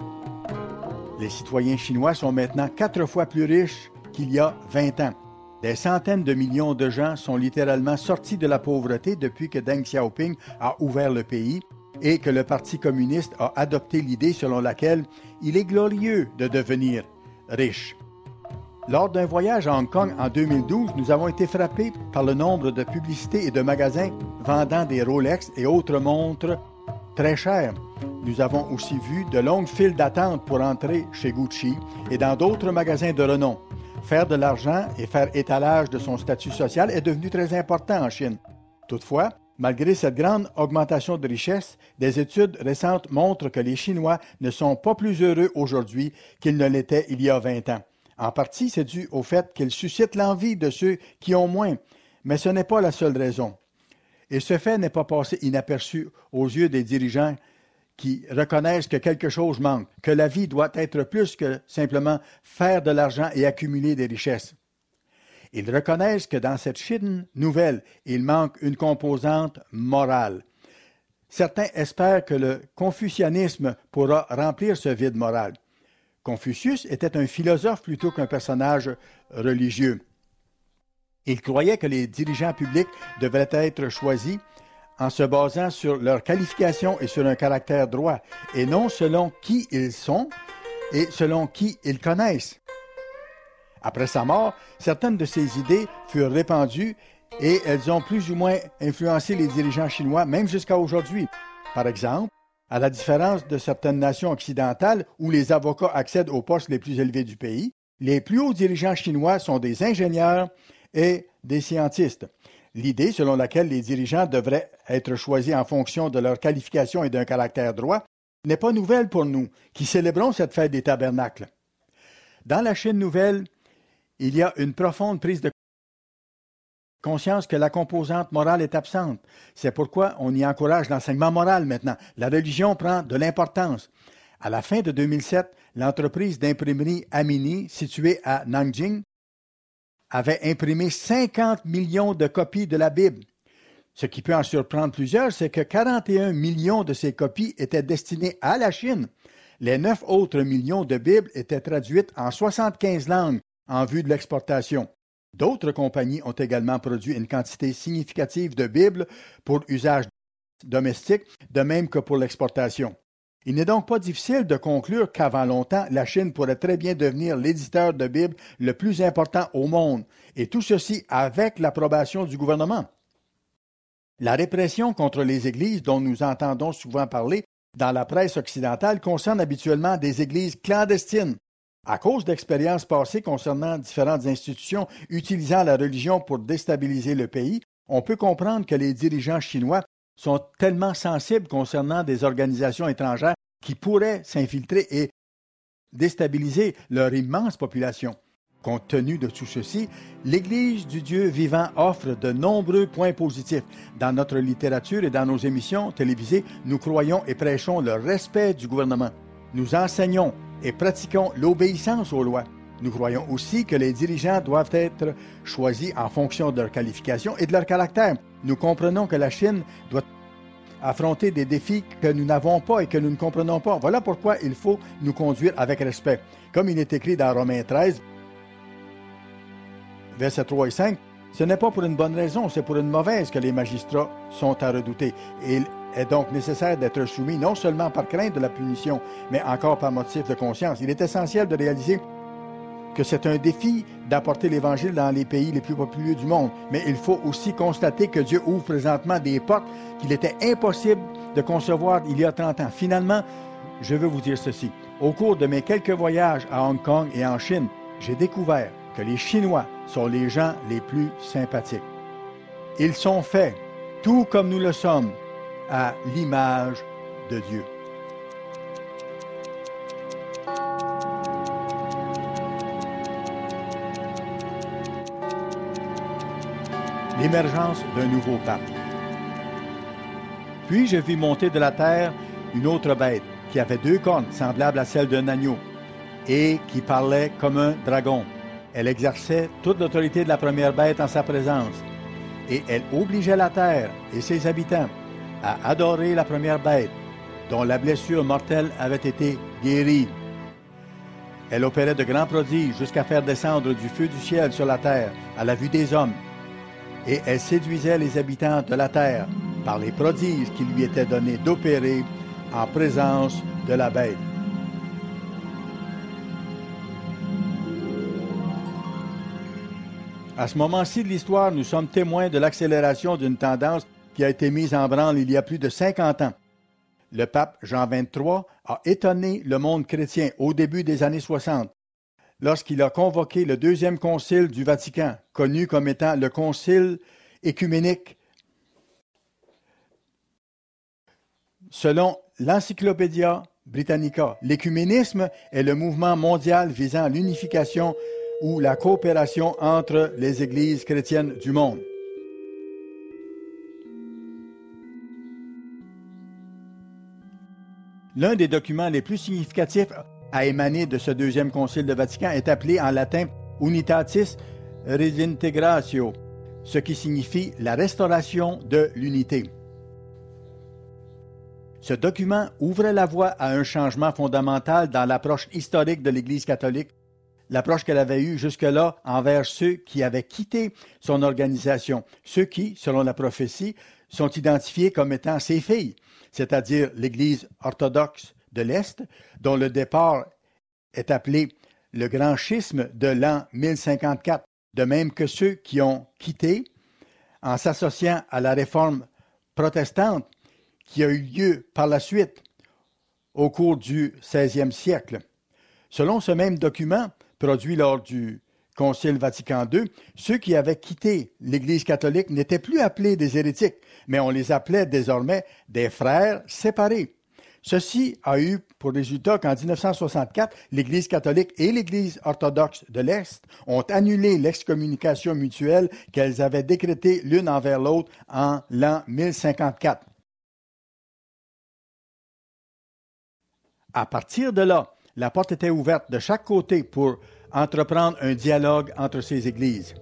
Les citoyens chinois sont maintenant quatre fois plus riches qu'il y a vingt ans. Des centaines de millions de gens sont littéralement sortis de la pauvreté depuis que Deng Xiaoping a ouvert le pays et que le Parti communiste a adopté l'idée selon laquelle il est glorieux de devenir riche. Lors d'un voyage à Hong Kong en deux mille douze, nous avons été frappés par le nombre de publicités et de magasins vendant des Rolex et autres montres très chères. Nous avons aussi vu de longues files d'attente pour entrer chez Gucci et dans d'autres magasins de renom. Faire de l'argent et faire étalage de son statut social est devenu très important en Chine. Toutefois, malgré cette grande augmentation de richesse, des études récentes montrent que les Chinois ne sont pas plus heureux aujourd'hui qu'ils ne l'étaient il y a vingt ans. En partie, c'est dû au fait qu'ils suscitent l'envie de ceux qui ont moins, mais ce n'est pas la seule raison. Et ce fait n'est pas passé inaperçu aux yeux des dirigeants qui reconnaissent que quelque chose manque, que la vie doit être plus que simplement faire de l'argent et accumuler des richesses. Ils reconnaissent que dans cette Chine nouvelle, il manque une composante morale. Certains espèrent que le confucianisme pourra remplir ce vide moral. Confucius était un philosophe plutôt qu'un personnage religieux. Il croyait que les dirigeants publics devraient être choisis en se basant sur leurs qualifications et sur un caractère droit, et non selon qui ils sont et selon qui ils connaissent. Après sa mort, certaines de ses idées furent répandues et elles ont plus ou moins influencé les dirigeants chinois, même jusqu'à aujourd'hui. Par exemple, à la différence de certaines nations occidentales où les avocats accèdent aux postes les plus élevés du pays, les plus hauts dirigeants chinois sont des ingénieurs et des scientistes. L'idée selon laquelle les dirigeants devraient être choisis en fonction de leurs qualifications et d'un caractère droit n'est pas nouvelle pour nous, qui célébrons cette fête des tabernacles. Dans la Chine nouvelle, il y a une profonde prise de conscience que la composante morale est absente. C'est pourquoi on y encourage l'enseignement moral maintenant. La religion prend de l'importance. À la fin de deux mille sept, l'entreprise d'imprimerie Amini, située à Nanjing, avait imprimé cinquante millions de copies de la Bible. Ce qui peut en surprendre plusieurs, c'est que quarante et un millions de ces copies étaient destinées à la Chine. Les neuf autres millions de Bibles étaient traduites en soixante-quinze langues en vue de l'exportation. D'autres compagnies ont également produit une quantité significative de Bibles pour usage domestique, de même que pour l'exportation. Il n'est donc pas difficile de conclure qu'avant longtemps, la Chine pourrait très bien devenir l'éditeur de Bibles le plus important au monde, et tout ceci avec l'approbation du gouvernement. La répression contre les églises dont nous entendons souvent parler dans la presse occidentale concerne habituellement des églises clandestines. À cause d'expériences passées concernant différentes institutions utilisant la religion pour déstabiliser le pays, on peut comprendre que les dirigeants chinois sont tellement sensibles concernant des organisations étrangères qui pourraient s'infiltrer et déstabiliser leur immense population. Compte tenu de tout ceci, l'Église du Dieu vivant offre de nombreux points positifs. Dans notre littérature et dans nos émissions télévisées, nous croyons et prêchons le respect du gouvernement. Nous enseignons et pratiquons l'obéissance aux lois. Nous croyons aussi que les dirigeants doivent être choisis en fonction de leurs qualifications et de leur caractère. Nous comprenons que la Chine doit affronter des défis que nous n'avons pas et que nous ne comprenons pas. Voilà pourquoi il faut nous conduire avec respect. Comme il est écrit dans Romains treize, versets trois et cinq, ce n'est pas pour une bonne raison, c'est pour une mauvaise que les magistrats sont à redouter. Et il est donc nécessaire d'être soumis non seulement par crainte de la punition, mais encore par motif de conscience. Il est essentiel de réaliser que c'est un défi d'apporter l'Évangile dans les pays les plus populeux du monde. Mais il faut aussi constater que Dieu ouvre présentement des portes qu'il était impossible de concevoir il y a trente ans. Finalement, je veux vous dire ceci. Au cours de mes quelques voyages à Hong Kong et en Chine, j'ai découvert que les Chinois sont les gens les plus sympathiques. Ils sont faits, tout comme nous le sommes, à l'image de Dieu. l'émergence d'un nouveau pape. Puis je vis monter de la terre une autre bête, qui avait deux cornes semblables à celles d'un agneau, et qui parlait comme un dragon. Elle exerçait toute l'autorité de la première bête en sa présence, et elle obligeait la terre et ses habitants à adorer la première bête, dont la blessure mortelle avait été guérie. Elle opérait de grands prodiges jusqu'à faire descendre du feu du ciel sur la terre à la vue des hommes, et elle séduisait les habitants de la terre par les prodiges qui lui étaient donnés d'opérer en présence de la bête. À ce moment-ci de l'histoire, nous sommes témoins de l'accélération d'une tendance qui a été mise en branle il y a plus de cinquante ans. Le pape Jean vingt-trois a étonné le monde chrétien au début des années soixante, lorsqu'il a convoqué le deuxième concile du Vatican, connu comme étant le concile œcuménique. Selon l'Encyclopédia Britannica, l'œcuménisme est le mouvement mondial visant l'unification ou la coopération entre les églises chrétiennes du monde. L'un des documents les plus significatifs à émaner de ce deuxième concile de Vatican est appelé en latin Unitatis Redintegratio, ce qui signifie la restauration de l'unité. Ce document ouvrait la voie à un changement fondamental dans l'approche historique de l'Église catholique, l'approche qu'elle avait eue jusque-là envers ceux qui avaient quitté son organisation, ceux qui, selon la prophétie, sont identifiés comme étant ses filles, c'est-à-dire l'Église orthodoxe de l'Est, dont le départ est appelé le grand schisme de l'an mille cinquante-quatre, de même que ceux qui ont quitté en s'associant à la réforme protestante qui a eu lieu par la suite au cours du seizième siècle. Selon ce même document, produit lors du Concile Vatican deux, ceux qui avaient quitté l'Église catholique n'étaient plus appelés des hérétiques, mais on les appelait désormais des frères séparés. Ceci a eu pour résultat qu'en dix-neuf cent soixante-quatre, l'Église catholique et l'Église orthodoxe de l'Est ont annulé l'excommunication mutuelle qu'elles avaient décrétée l'une envers l'autre en l'an mille cinquante-quatre. À partir de là, la porte était ouverte de chaque côté pour entreprendre un dialogue entre ces églises.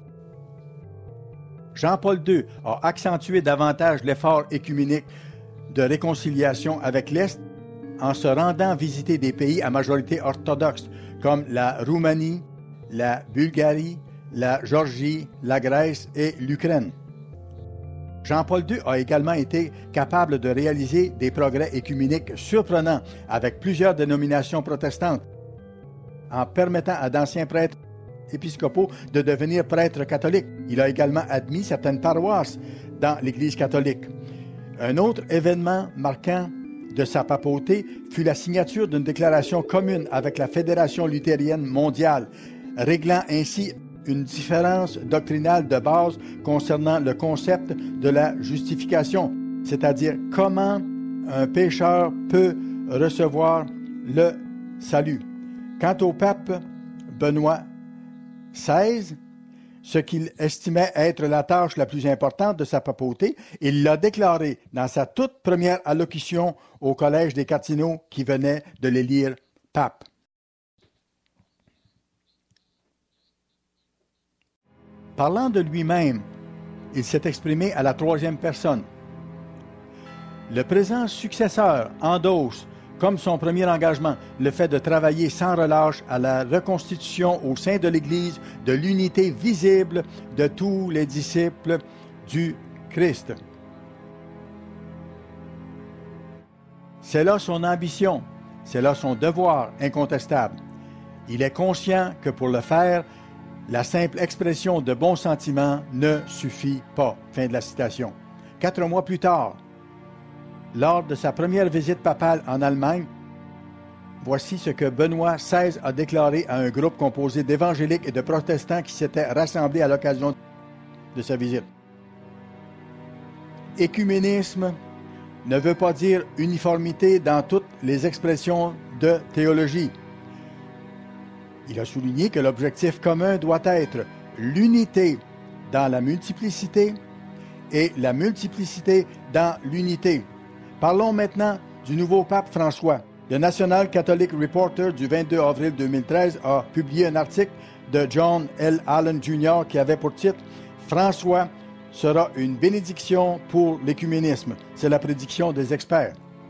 Jean-Paul deux a accentué davantage l'effort œcuménique de réconciliation avec l'Est en se rendant visiter des pays à majorité orthodoxe comme la Roumanie, la Bulgarie, la Géorgie, la Grèce et l'Ukraine. Jean-Paul deux a également été capable de réaliser des progrès œcuméniques surprenants avec plusieurs dénominations protestantes, en permettant à d'anciens prêtres épiscopaux de devenir prêtres catholiques. Il a également admis certaines paroisses dans l'Église catholique. Un autre événement marquant de sa papauté fut la signature d'une déclaration commune avec la Fédération luthérienne mondiale, réglant ainsi une différence doctrinale de base concernant le concept de la justification, c'est-à-dire comment un pécheur peut recevoir le salut. Quant au pape Benoît seize, ce qu'il estimait être la tâche la plus importante de sa papauté, il l'a déclaré dans sa toute première allocution au Collège des cardinaux qui venait de l'élire pape. Parlant de lui-même, il s'est exprimé à la troisième personne. Le présent successeur endosse, comme son premier engagement, le fait de travailler sans relâche à la reconstitution au sein de l'Église de l'unité visible de tous les disciples du Christ. C'est là son ambition, c'est là son devoir incontestable. Il est conscient que pour le faire, la simple expression de bons sentiments ne suffit pas. Fin de la citation. Quatre mois plus tard, lors de sa première visite papale en Allemagne, voici ce que Benoît seize a déclaré à un groupe composé d'évangéliques et de protestants qui s'étaient rassemblés à l'occasion de sa visite. Écuménisme ne veut pas dire uniformité dans toutes les expressions de théologie. Il a souligné que l'objectif commun doit être l'unité dans la multiplicité et la multiplicité dans l'unité. Parlons maintenant du nouveau pape François. Le National Catholic Reporter du vingt-deux avril deux mille treize a publié un article de John L. Allen junior qui avait pour titre « François sera une bénédiction pour l'écuménisme ». C'est la prédiction des experts.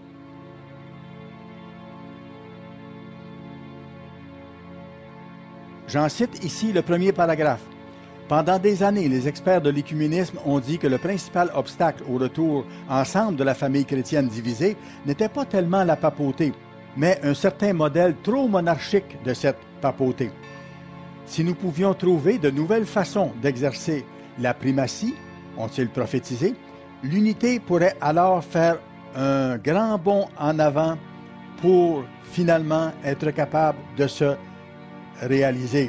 J'en cite ici le premier paragraphe. Pendant des années, les experts de l'écuménisme ont dit que le principal obstacle au retour ensemble de la famille chrétienne divisée n'était pas tellement la papauté, mais un certain modèle trop monarchique de cette papauté. Si nous pouvions trouver de nouvelles façons d'exercer la primatie, ont-ils prophétisé, l'unité pourrait alors faire un grand bond en avant pour finalement être capable de se réaliser.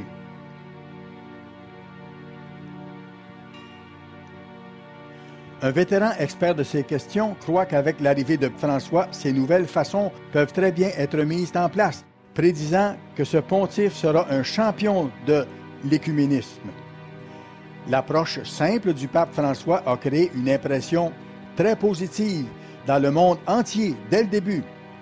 Un vétéran expert de ces questions croit qu'avec l'arrivée de François, ces nouvelles façons peuvent très bien être mises en place, prédisant que ce pontife sera un champion de l'écuménisme. L'approche simple du pape François a créé une impression très positive dans le monde entier dès le début.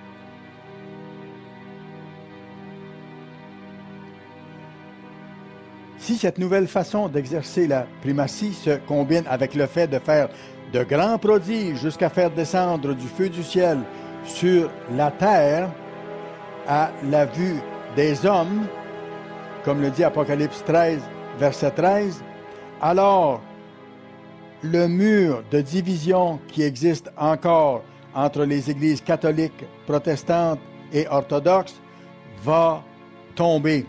Si cette nouvelle façon d'exercer la primatie se combine avec le fait de faire de grands prodiges jusqu'à faire descendre du feu du ciel sur la terre à la vue des hommes, comme le dit Apocalypse treize, verset treize, alors le mur de division qui existe encore entre les églises catholiques, protestantes et orthodoxes va tomber.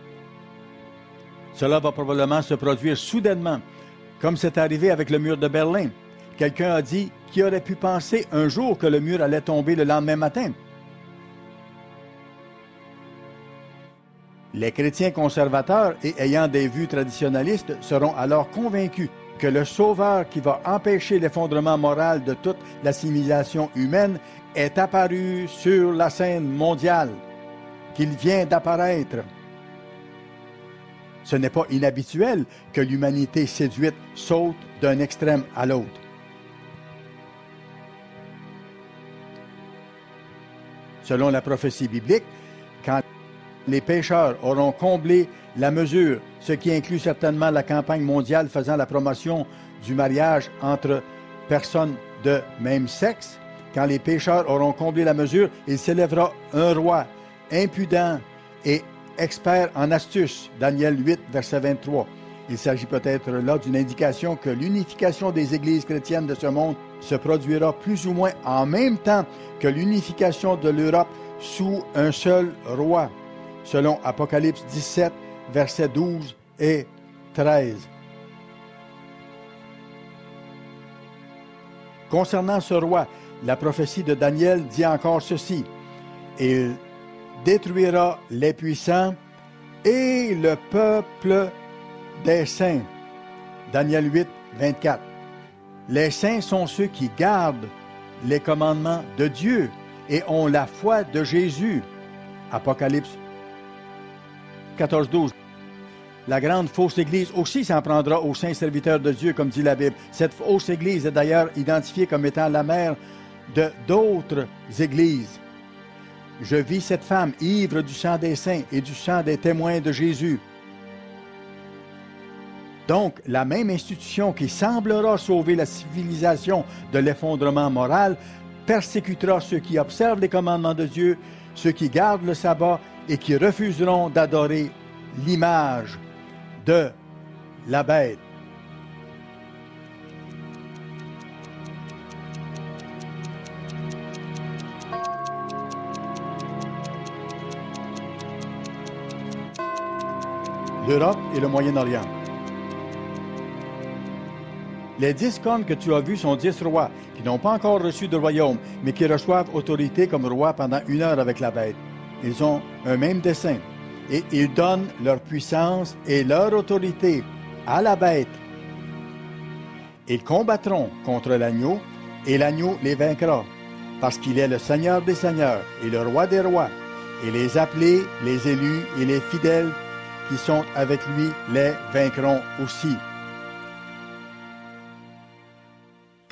Cela va probablement se produire soudainement, comme c'est arrivé avec le mur de Berlin. Quelqu'un a dit qui aurait pu penser un jour que le mur allait tomber le lendemain matin. Les chrétiens conservateurs et ayant des vues traditionnalistes seront alors convaincus que le Sauveur qui va empêcher l'effondrement moral de toute la civilisation humaine est apparu sur la scène mondiale, qu'il vient d'apparaître. Ce n'est pas inhabituel que l'humanité séduite saute d'un extrême à l'autre. Selon la prophétie biblique, quand les pécheurs auront comblé la mesure, ce qui inclut certainement la campagne mondiale faisant la promotion du mariage entre personnes de même sexe, quand les pécheurs auront comblé la mesure, il s'élèvera un roi impudent et expert en astuces, Daniel huit, verset vingt-trois. Il s'agit peut-être là d'une indication que l'unification des églises chrétiennes de ce monde se produira plus ou moins en même temps que l'unification de l'Europe sous un seul roi, selon Apocalypse dix-sept, versets douze et treize. Concernant ce roi, la prophétie de Daniel dit encore ceci: « Il détruira les puissants et le peuple des saints. » Daniel huit, vingt-quatre. Les saints sont ceux qui gardent les commandements de Dieu et ont la foi de Jésus. Apocalypse quatorze, douze. La grande fausse Église aussi s'en prendra aux saints serviteurs de Dieu, comme dit la Bible. Cette fausse Église est d'ailleurs identifiée comme étant la mère de d'autres Églises. Je vis cette femme ivre du sang des saints et du sang des témoins de Jésus. Donc, la même institution qui semblera sauver la civilisation de l'effondrement moral persécutera ceux qui observent les commandements de Dieu, ceux qui gardent le sabbat et qui refuseront d'adorer l'image de la bête. L'Europe et le Moyen-Orient. Les dix cornes que tu as vues sont dix rois qui n'ont pas encore reçu de royaume, mais qui reçoivent autorité comme rois pendant une heure avec la bête. Ils ont un même dessein et ils donnent leur puissance et leur autorité à la bête. Ils combattront contre l'agneau et l'agneau les vaincra, parce qu'il est le Seigneur des seigneurs et le Roi des rois, et les appelés, les élus et les fidèles qui sont avec lui les vaincront aussi.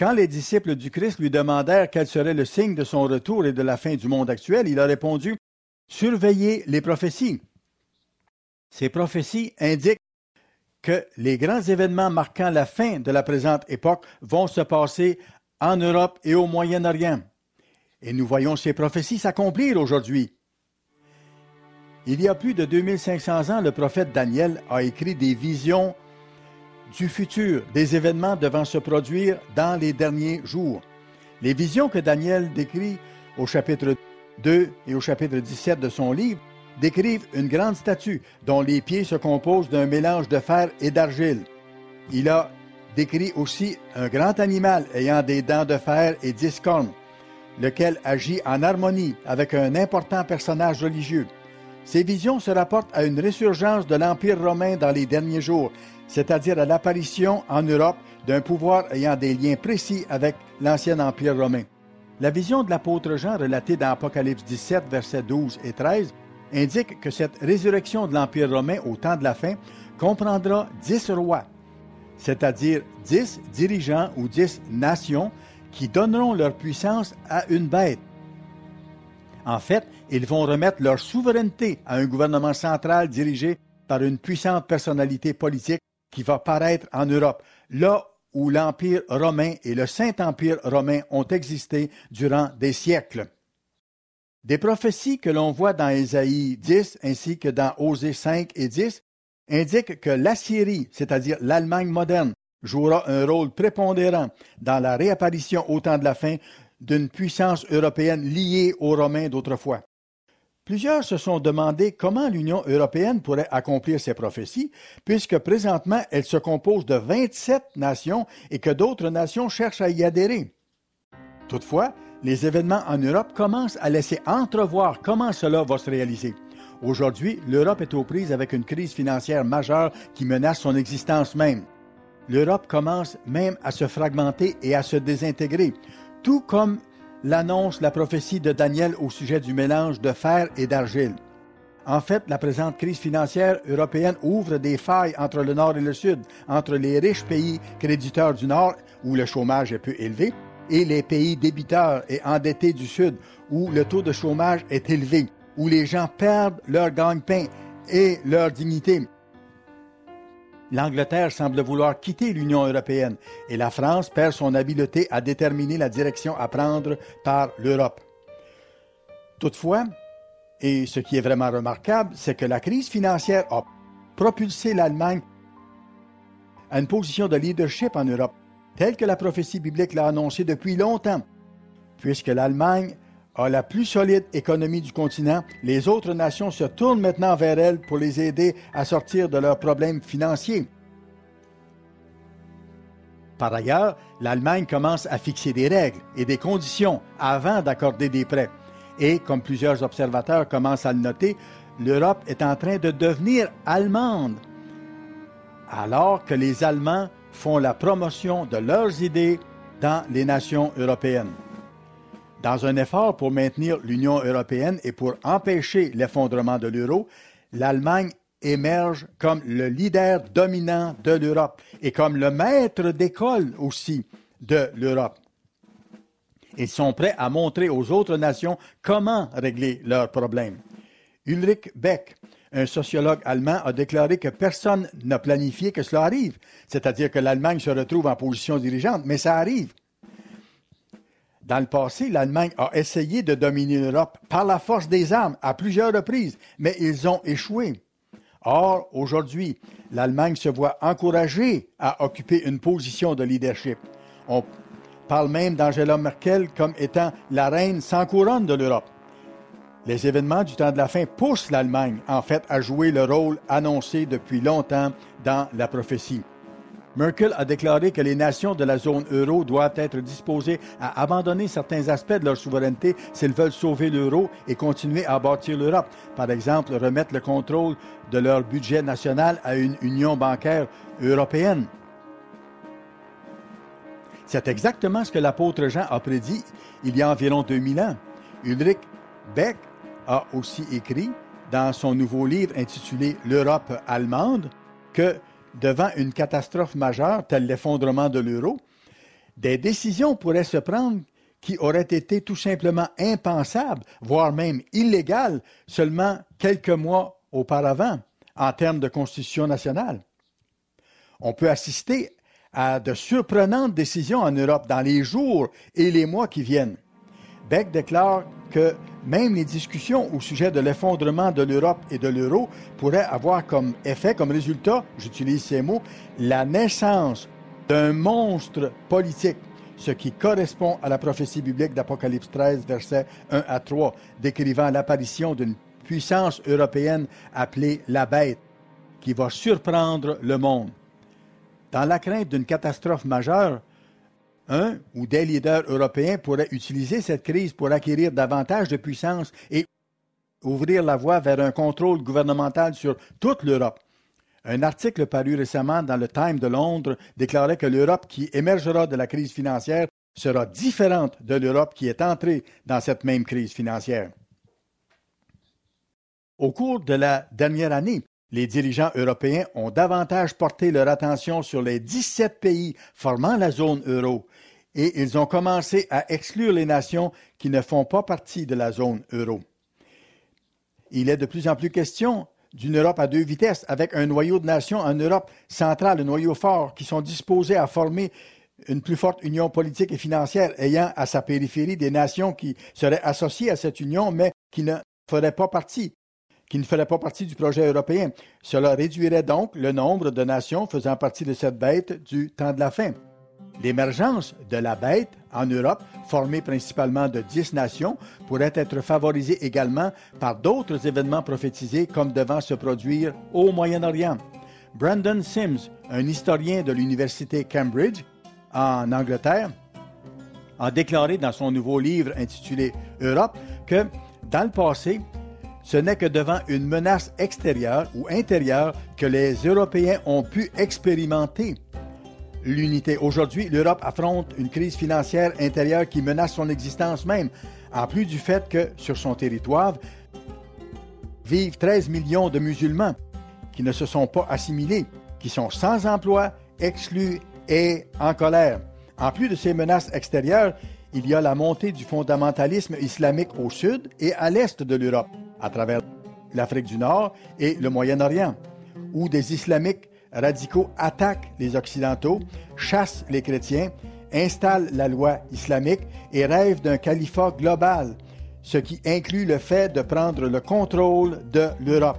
Quand les disciples du Christ lui demandèrent quel serait le signe de son retour et de la fin du monde actuel, il a répondu « Surveillez les prophéties ». Ces prophéties indiquent que les grands événements marquant la fin de la présente époque vont se passer en Europe et au Moyen-Orient. Et nous voyons ces prophéties s'accomplir aujourd'hui. Il y a plus de deux mille cinq cents ans, le prophète Daniel a écrit des visions du futur, des événements devant se produire dans les derniers jours. Les visions que Daniel décrit au chapitre deux et au chapitre dix-sept de son livre décrivent une grande statue dont les pieds se composent d'un mélange de fer et d'argile. Il a décrit aussi un grand animal ayant des dents de fer et dix cornes, lequel agit en harmonie avec un important personnage religieux. Ces visions se rapportent à une résurgence de l'Empire romain dans les derniers jours, c'est-à-dire à l'apparition en Europe d'un pouvoir ayant des liens précis avec l'ancien Empire romain. La vision de l'apôtre Jean relatée dans Apocalypse dix-sept, versets douze et treize, indique que cette résurrection de l'Empire romain au temps de la fin comprendra dix rois, c'est-à-dire dix dirigeants ou dix nations qui donneront leur puissance à une bête. En fait, ils vont remettre leur souveraineté à un gouvernement central dirigé par une puissante personnalité politique qui va paraître en Europe, là où l'Empire romain et le Saint-Empire romain ont existé durant des siècles. Des prophéties que l'on voit dans Ésaïe dix ainsi que dans Osée cinq et dix indiquent que l'Assyrie, c'est-à-dire l'Allemagne moderne, jouera un rôle prépondérant dans la réapparition au temps de la fin d'une puissance européenne liée aux Romains d'autrefois. Plusieurs se sont demandé comment l'Union européenne pourrait accomplir ces prophéties, puisque présentement elle se compose de vingt-sept nations et que d'autres nations cherchent à y adhérer. Toutefois, les événements en Europe commencent à laisser entrevoir comment cela va se réaliser. Aujourd'hui, l'Europe est aux prises avec une crise financière majeure qui menace son existence même. L'Europe commence même à se fragmenter et à se désintégrer, tout comme l'annonce la prophétie de Daniel au sujet du mélange de fer et d'argile. En fait, la présente crise financière européenne ouvre des failles entre le Nord et le Sud, entre les riches pays créditeurs du Nord, où le chômage est peu élevé, et les pays débiteurs et endettés du Sud, où le taux de chômage est élevé, où les gens perdent leur gagne-pain et leur dignité. L'Angleterre semble vouloir quitter l'Union européenne et la France perd son habileté à déterminer la direction à prendre par l'Europe. Toutefois, et ce qui est vraiment remarquable, c'est que la crise financière a propulsé l'Allemagne à une position de leadership en Europe, telle que la prophétie biblique l'a annoncé depuis longtemps. Puisque l'Allemagne a la plus solide économie du continent, les autres nations se tournent maintenant vers elle pour les aider à sortir de leurs problèmes financiers. Par ailleurs, l'Allemagne commence à fixer des règles et des conditions avant d'accorder des prêts. Et, comme plusieurs observateurs commencent à le noter, l'Europe est en train de devenir allemande, alors que les Allemands font la promotion de leurs idées dans les nations européennes. Dans un effort pour maintenir l'Union européenne et pour empêcher l'effondrement de l'euro, l'Allemagne émerge comme le leader dominant de l'Europe et comme le maître d'école aussi de l'Europe. Ils sont prêts à montrer aux autres nations comment régler leurs problèmes. Ulrich Beck, un sociologue allemand, a déclaré que personne n'a planifié que cela arrive, c'est-à-dire que l'Allemagne se retrouve en position dirigeante, mais ça arrive. Dans le passé, l'Allemagne a essayé de dominer l'Europe par la force des armes à plusieurs reprises, mais ils ont échoué. Or, aujourd'hui, l'Allemagne se voit encouragée à occuper une position de leadership. On parle même d'Angela Merkel comme étant la reine sans couronne de l'Europe. Les événements du temps de la fin poussent l'Allemagne, en fait, à jouer le rôle annoncé depuis longtemps dans la prophétie. Merkel a déclaré que les nations de la zone euro doivent être disposées à abandonner certains aspects de leur souveraineté s'ils veulent sauver l'euro et continuer à bâtir l'Europe. Par exemple, remettre le contrôle de leur budget national à une union bancaire européenne. C'est exactement ce que l'apôtre Jean a prédit il y a environ deux mille ans. Ulrich Beck a aussi écrit dans son nouveau livre intitulé « L'Europe allemande » que devant une catastrophe majeure, telle l'effondrement de l'euro, Des décisions pourraient se prendre qui auraient été tout simplement impensables, voire même illégales, seulement quelques mois auparavant, en termes de constitution nationale. On peut assister à de surprenantes décisions en Europe dans les jours et les mois qui viennent. Beck déclare que même les discussions au sujet de l'effondrement de l'Europe et de l'euro pourraient avoir comme effet, comme résultat, j'utilise ces mots, la naissance d'un monstre politique, ce qui correspond à la prophétie biblique d'Apocalypse treize, versets un à trois, décrivant l'apparition d'une puissance européenne appelée la Bête, qui va surprendre le monde. Dans la crainte d'une catastrophe majeure, un ou des leaders européens pourraient utiliser cette crise pour acquérir davantage de puissance et ouvrir la voie vers un contrôle gouvernemental sur toute l'Europe. Un article paru récemment dans le Times de Londres déclarait que l'Europe qui émergera de la crise financière sera différente de l'Europe qui est entrée dans cette même crise financière. Au cours de la dernière année, les dirigeants européens ont davantage porté leur attention sur les dix-sept pays formant la zone euro et ils ont commencé à exclure les nations qui ne font pas partie de la zone euro. Il est de plus en plus question d'une Europe à deux vitesses, avec un noyau de nations en Europe centrale, un noyau fort, qui sont disposés à former une plus forte union politique et financière, ayant à sa périphérie des nations qui seraient associées à cette union, mais qui ne feraient pas partie. qui ne ferait pas partie du projet européen. Cela réduirait donc le nombre de nations faisant partie de cette bête du temps de la fin. L'émergence de la bête en Europe, formée principalement de dix nations, pourrait être favorisée également par d'autres événements prophétisés comme devant se produire au Moyen-Orient. Brandon Sims, un historien de l'Université Cambridge, en Angleterre, a déclaré dans son nouveau livre intitulé « Europe » que, dans le passé, ce n'est que devant une menace extérieure ou intérieure que les Européens ont pu expérimenter l'unité. Aujourd'hui, l'Europe affronte une crise financière intérieure qui menace son existence même, en plus du fait que, sur son territoire, vivent treize millions de musulmans qui ne se sont pas assimilés, qui sont sans emploi, exclus et en colère. En plus de ces menaces extérieures, il y a la montée du fondamentalisme islamique au sud et à l'est de l'Europe, à travers l'Afrique du Nord et le Moyen-Orient, où des islamiques radicaux attaquent les Occidentaux, chassent les chrétiens, installent la loi islamique et rêvent d'un califat global, ce qui inclut le fait de prendre le contrôle de l'Europe.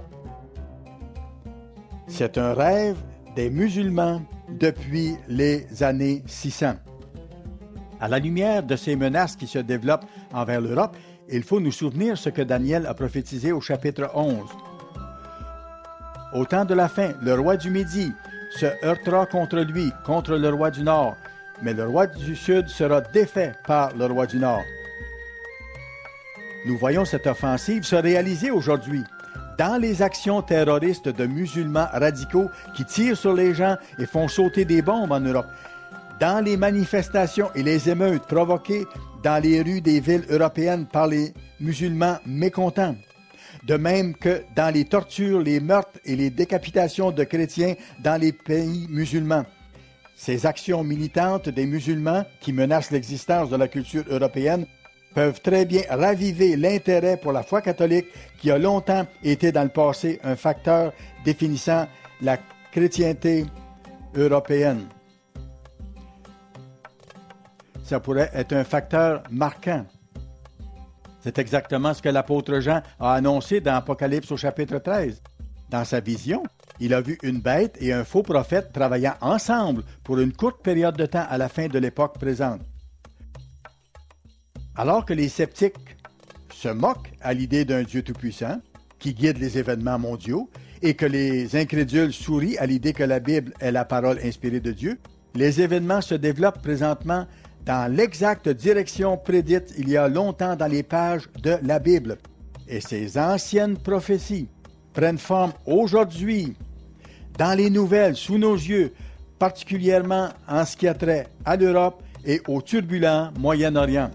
C'est un rêve des musulmans depuis les années six cents. À la lumière de ces menaces qui se développent envers l'Europe, il faut nous souvenir ce que Daniel a prophétisé au chapitre onze. Au temps de la fin, le roi du Midi se heurtera contre lui, contre le roi du Nord, mais le roi du Sud sera défait par le roi du Nord. Nous voyons cette offensive se réaliser aujourd'hui dans les actions terroristes de musulmans radicaux qui tirent sur les gens et font sauter des bombes en Europe, dans les manifestations et les émeutes provoquées dans les rues des villes européennes par les musulmans mécontents, de même que dans les tortures, les meurtres et les décapitations de chrétiens dans les pays musulmans. Ces actions militantes des musulmans qui menacent l'existence de la culture européenne peuvent très bien raviver l'intérêt pour la foi catholique qui a longtemps été dans le passé un facteur définissant la chrétienté européenne. Ça pourrait être un facteur marquant. C'est exactement ce que l'apôtre Jean a annoncé dans Apocalypse au chapitre treize. Dans sa vision, il a vu une bête et un faux prophète travaillant ensemble pour une courte période de temps à la fin de l'époque présente. Alors que les sceptiques se moquent à l'idée d'un Dieu tout-puissant qui guide les événements mondiaux et que les incrédules sourient à l'idée que la Bible est la parole inspirée de Dieu, les événements se développent présentement dans l'exacte direction prédite il y a longtemps dans les pages de la Bible. Et ces anciennes prophéties prennent forme aujourd'hui dans les nouvelles, sous nos yeux, particulièrement en ce qui a trait à l'Europe et au turbulent Moyen-Orient.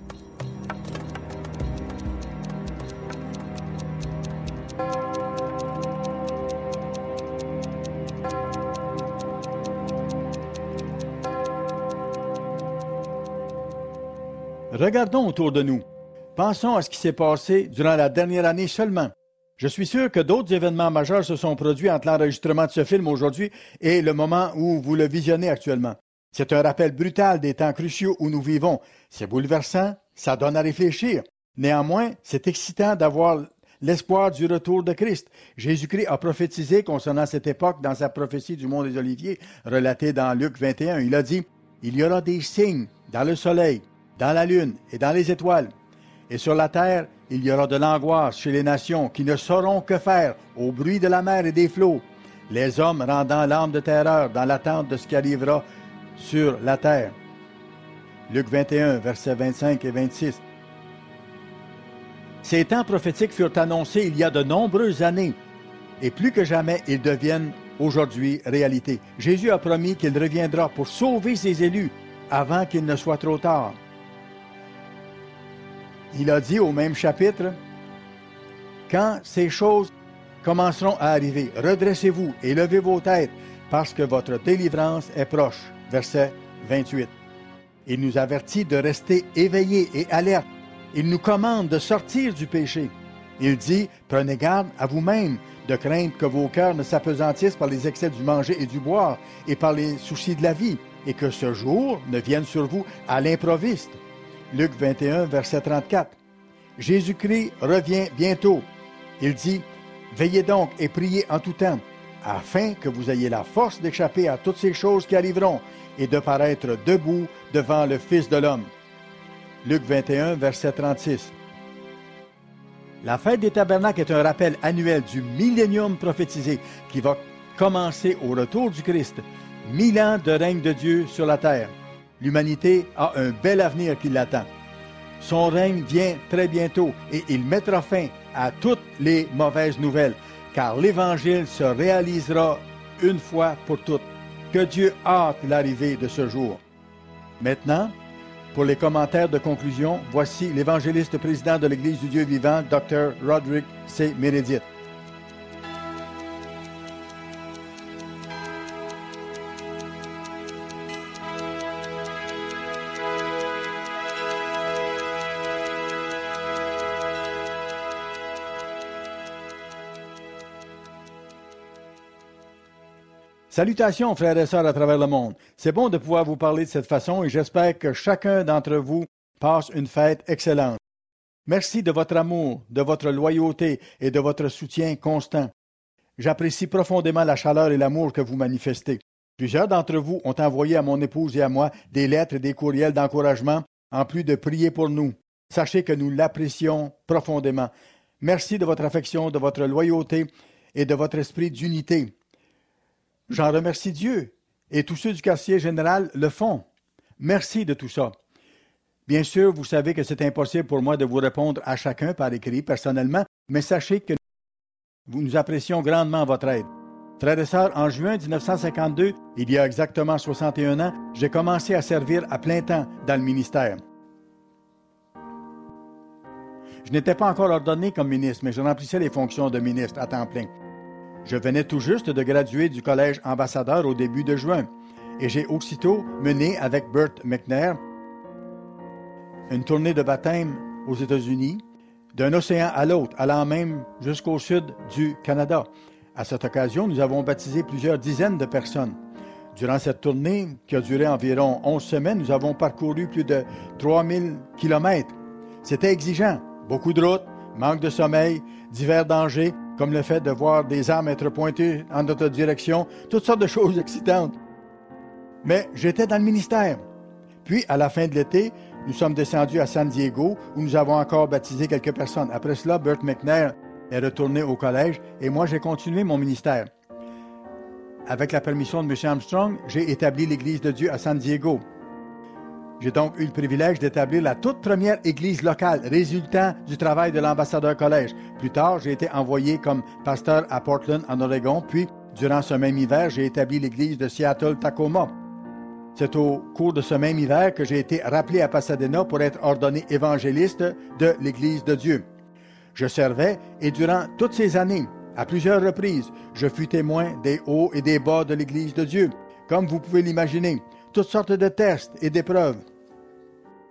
Regardons autour de nous. Pensons à ce qui s'est passé durant la dernière année seulement. Je suis sûr que d'autres événements majeurs se sont produits entre l'enregistrement de ce film aujourd'hui et le moment où vous le visionnez actuellement. C'est un rappel brutal des temps cruciaux où nous vivons. C'est bouleversant, ça donne à réfléchir. Néanmoins, c'est excitant d'avoir l'espoir du retour de Christ. Jésus-Christ a prophétisé concernant cette époque dans sa prophétie du Mont des Oliviers, relatée dans Luc vingt et un. Il a dit « Il y aura des signes dans le soleil, dans la lune et dans les étoiles. Et sur la terre, il y aura de l'angoisse chez les nations qui ne sauront que faire au bruit de la mer et des flots, les hommes rendant l'âme de terreur dans l'attente de ce qui arrivera sur la terre. » Luc vingt et un, versets vingt-cinq et vingt-six. Ces temps prophétiques furent annoncés il y a de nombreuses années, et plus que jamais, ils deviennent aujourd'hui réalité. Jésus a promis qu'il reviendra pour sauver ses élus avant qu'il ne soit trop tard. Il a dit au même chapitre, « Quand ces choses commenceront à arriver, redressez-vous et levez vos têtes, parce que votre délivrance est proche. » Verset vingt-huit. Il nous avertit de rester éveillés et alertes. Il nous commande de sortir du péché. Il dit, « Prenez garde à vous-même, de craindre que vos cœurs ne s'apesantissent par les excès du manger et du boire, et par les soucis de la vie, et que ce jour ne vienne sur vous à l'improviste. » Luc vingt et un, verset trente-quatre. Jésus-Christ revient bientôt. Il dit, « Veillez donc et priez en tout temps, afin que vous ayez la force d'échapper à toutes ces choses qui arriveront et de paraître debout devant le Fils de l'homme. » Luc vingt et un, verset trente-six. La fête des tabernacles est un rappel annuel du millénium prophétisé qui va commencer au retour du Christ. Mille ans de règne de Dieu sur la terre. L'humanité a un bel avenir qui l'attend. Son règne vient très bientôt et il mettra fin à toutes les mauvaises nouvelles, car l'Évangile se réalisera une fois pour toutes. Que Dieu hâte l'arrivée de ce jour. Maintenant, pour les commentaires de conclusion, voici l'évangéliste président de l'Église du Dieu vivant, docteur Roderick C. Meredith. Salutations, frères et sœurs à travers le monde. C'est bon de pouvoir vous parler de cette façon et j'espère que chacun d'entre vous passe une fête excellente. Merci de votre amour, de votre loyauté et de votre soutien constant. J'apprécie profondément la chaleur et l'amour que vous manifestez. Plusieurs d'entre vous ont envoyé à mon épouse et à moi des lettres et des courriels d'encouragement, en plus de prier pour nous. Sachez que nous l'apprécions profondément. Merci de votre affection, de votre loyauté et de votre esprit d'unité. J'en remercie Dieu, et tous ceux du quartier général le font. Merci de tout ça. Bien sûr, vous savez que c'est impossible pour moi de vous répondre à chacun par écrit, personnellement, mais sachez que nous, nous apprécions grandement votre aide. Frères et sœurs, en juin dix-neuf cent cinquante-deux, il y a exactement soixante et un ans, j'ai commencé à servir à plein temps dans le ministère. Je n'étais pas encore ordonné comme ministre, mais je remplissais les fonctions de ministre à temps plein. Je venais tout juste de graduer du collège ambassadeur au début de juin et j'ai aussitôt mené avec Bert McNair une tournée de baptême aux États-Unis, d'un océan à l'autre, allant même jusqu'au sud du Canada. À cette occasion, nous avons baptisé plusieurs dizaines de personnes. Durant cette tournée, qui a duré environ onze semaines, nous avons parcouru plus de trois mille kilomètres. C'était exigeant, beaucoup de routes, manque de sommeil, divers dangers, comme le fait de voir des armes être pointées en notre direction, toutes sortes de choses excitantes. Mais j'étais dans le ministère. Puis, à la fin de l'été, nous sommes descendus à San Diego, où nous avons encore baptisé quelques personnes. Après cela, Bert McNair est retourné au collège et moi, j'ai continué mon ministère. Avec la permission de M. Armstrong, j'ai établi l'Église de Dieu à San Diego. J'ai donc eu le privilège d'établir la toute première église locale, résultant du travail de l'ambassadeur collège. Plus tard, j'ai été envoyé comme pasteur à Portland, en Oregon, puis, durant ce même hiver, j'ai établi l'église de Seattle-Tacoma. C'est au cours de ce même hiver que j'ai été rappelé à Pasadena pour être ordonné évangéliste de l'Église de Dieu. Je servais et durant toutes ces années, à plusieurs reprises, je fus témoin des hauts et des bas de l'Église de Dieu, comme vous pouvez l'imaginer, toutes sortes de tests et d'épreuves.